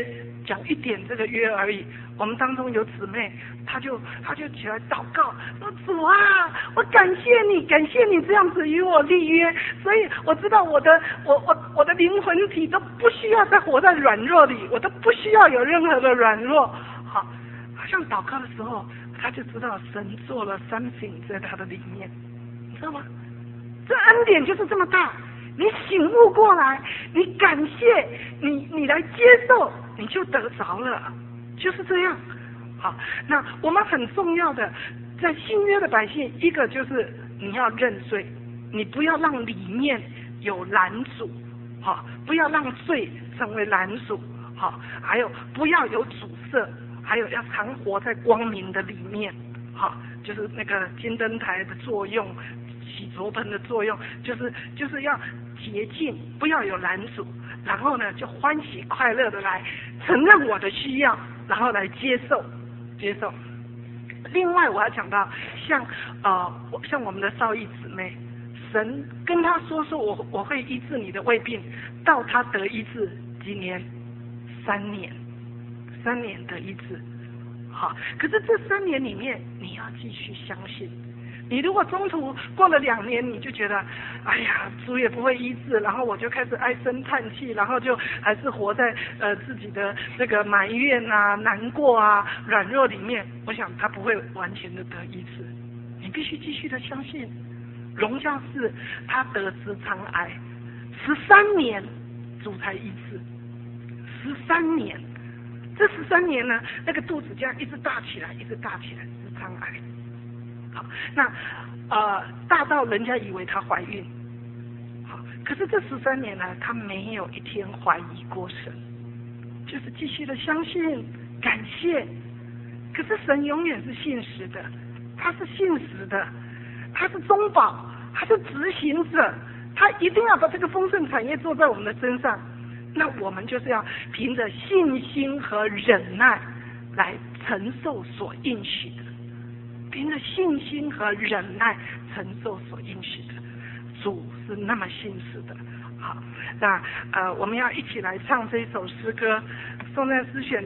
讲一点这个约而已。我们当中有姊妹，她就起来祷告，说主啊，我感谢你这样子与我立约，所以我知道我的灵魂体都不需要再活在软弱里，我都不需要有任何的软弱。好，好像祷告的时候，她就知道神做了something在她的里面，你知道吗？这恩典就是这么大。你醒悟过来，你感谢，你来接受，你就得着了，就是这样。好，那我们很重要的，在新约的百姓，一个就是你要认罪，你不要让里面有拦阻，好，不要让罪成为拦阻，好，还有不要有阻塞，还有要常活在光明的里面，好，就是那个金灯台的作用。洗濯盆的作用就是要洁净，不要有拦阻，然后呢就欢喜快乐的来承认我的需要，然后来接受。另外我要讲到像我们的少义姊妹，神跟他说我会医治你的胃病，到他得医治几年？3年得医治。好，可是这3年里面你要继续相信。你如果中途过了2年，你就觉得，哎呀，主也不会医治，然后我就开始唉声叹气，然后就还是活在自己的这个埋怨啊、难过啊、软弱里面，我想他不会完全的得医治。你必须继续的相信，荣耀是他得直肠癌13年主才医治，13年，这13年呢，那个肚子这样一直大起来，直肠癌。好，那大到人家以为她怀孕，好，可是这13年来，她没有一天怀疑过神，就是继续的相信、感谢。可是神永远是信实的，他是信实的，他是中保，他是执行者，他一定要把这个丰盛产业做在我们的身上。那我们就是要凭着信心和忍耐来承受所应许的。凭着信心和忍耐承受所应许的，主是那么信实的。好，那我们要一起来唱这一首诗歌，颂赞诗选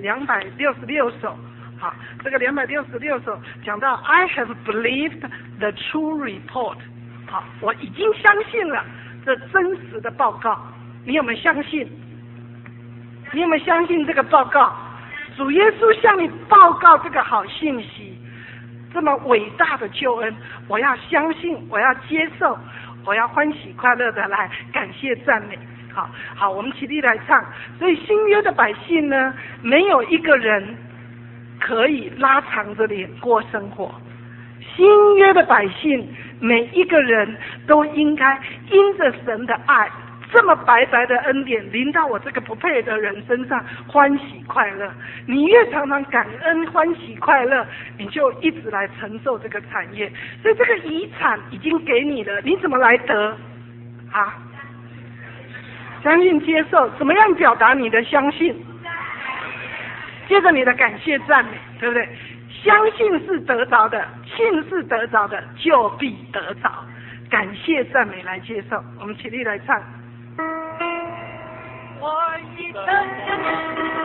266首。好，这个266首讲到 I have believed the true report。好，我已经相信了这真实的报告。你有没有相信？你有没有相信这个报告？主耶稣向你报告这个好信息。这么伟大的救恩，我要相信，我要接受，我要欢喜快乐的来感谢赞美。好，我们起立来唱。所以新约的百姓呢，没有一个人可以拉长着脸过生活。新约的百姓，每一个人都应该因着神的爱，这么白白的恩典临到我这个不配的人身上，欢喜快乐。你越常常感恩欢喜快乐，你就一直来承受这个产业。所以这个遗产已经给你了，你怎么来得啊？相信接受，怎么样表达你的相信？接着你的感谢赞美，对不对？相信是得着的，信是得着的，就必得着。感谢赞美来接受，我们起立来唱。 我一生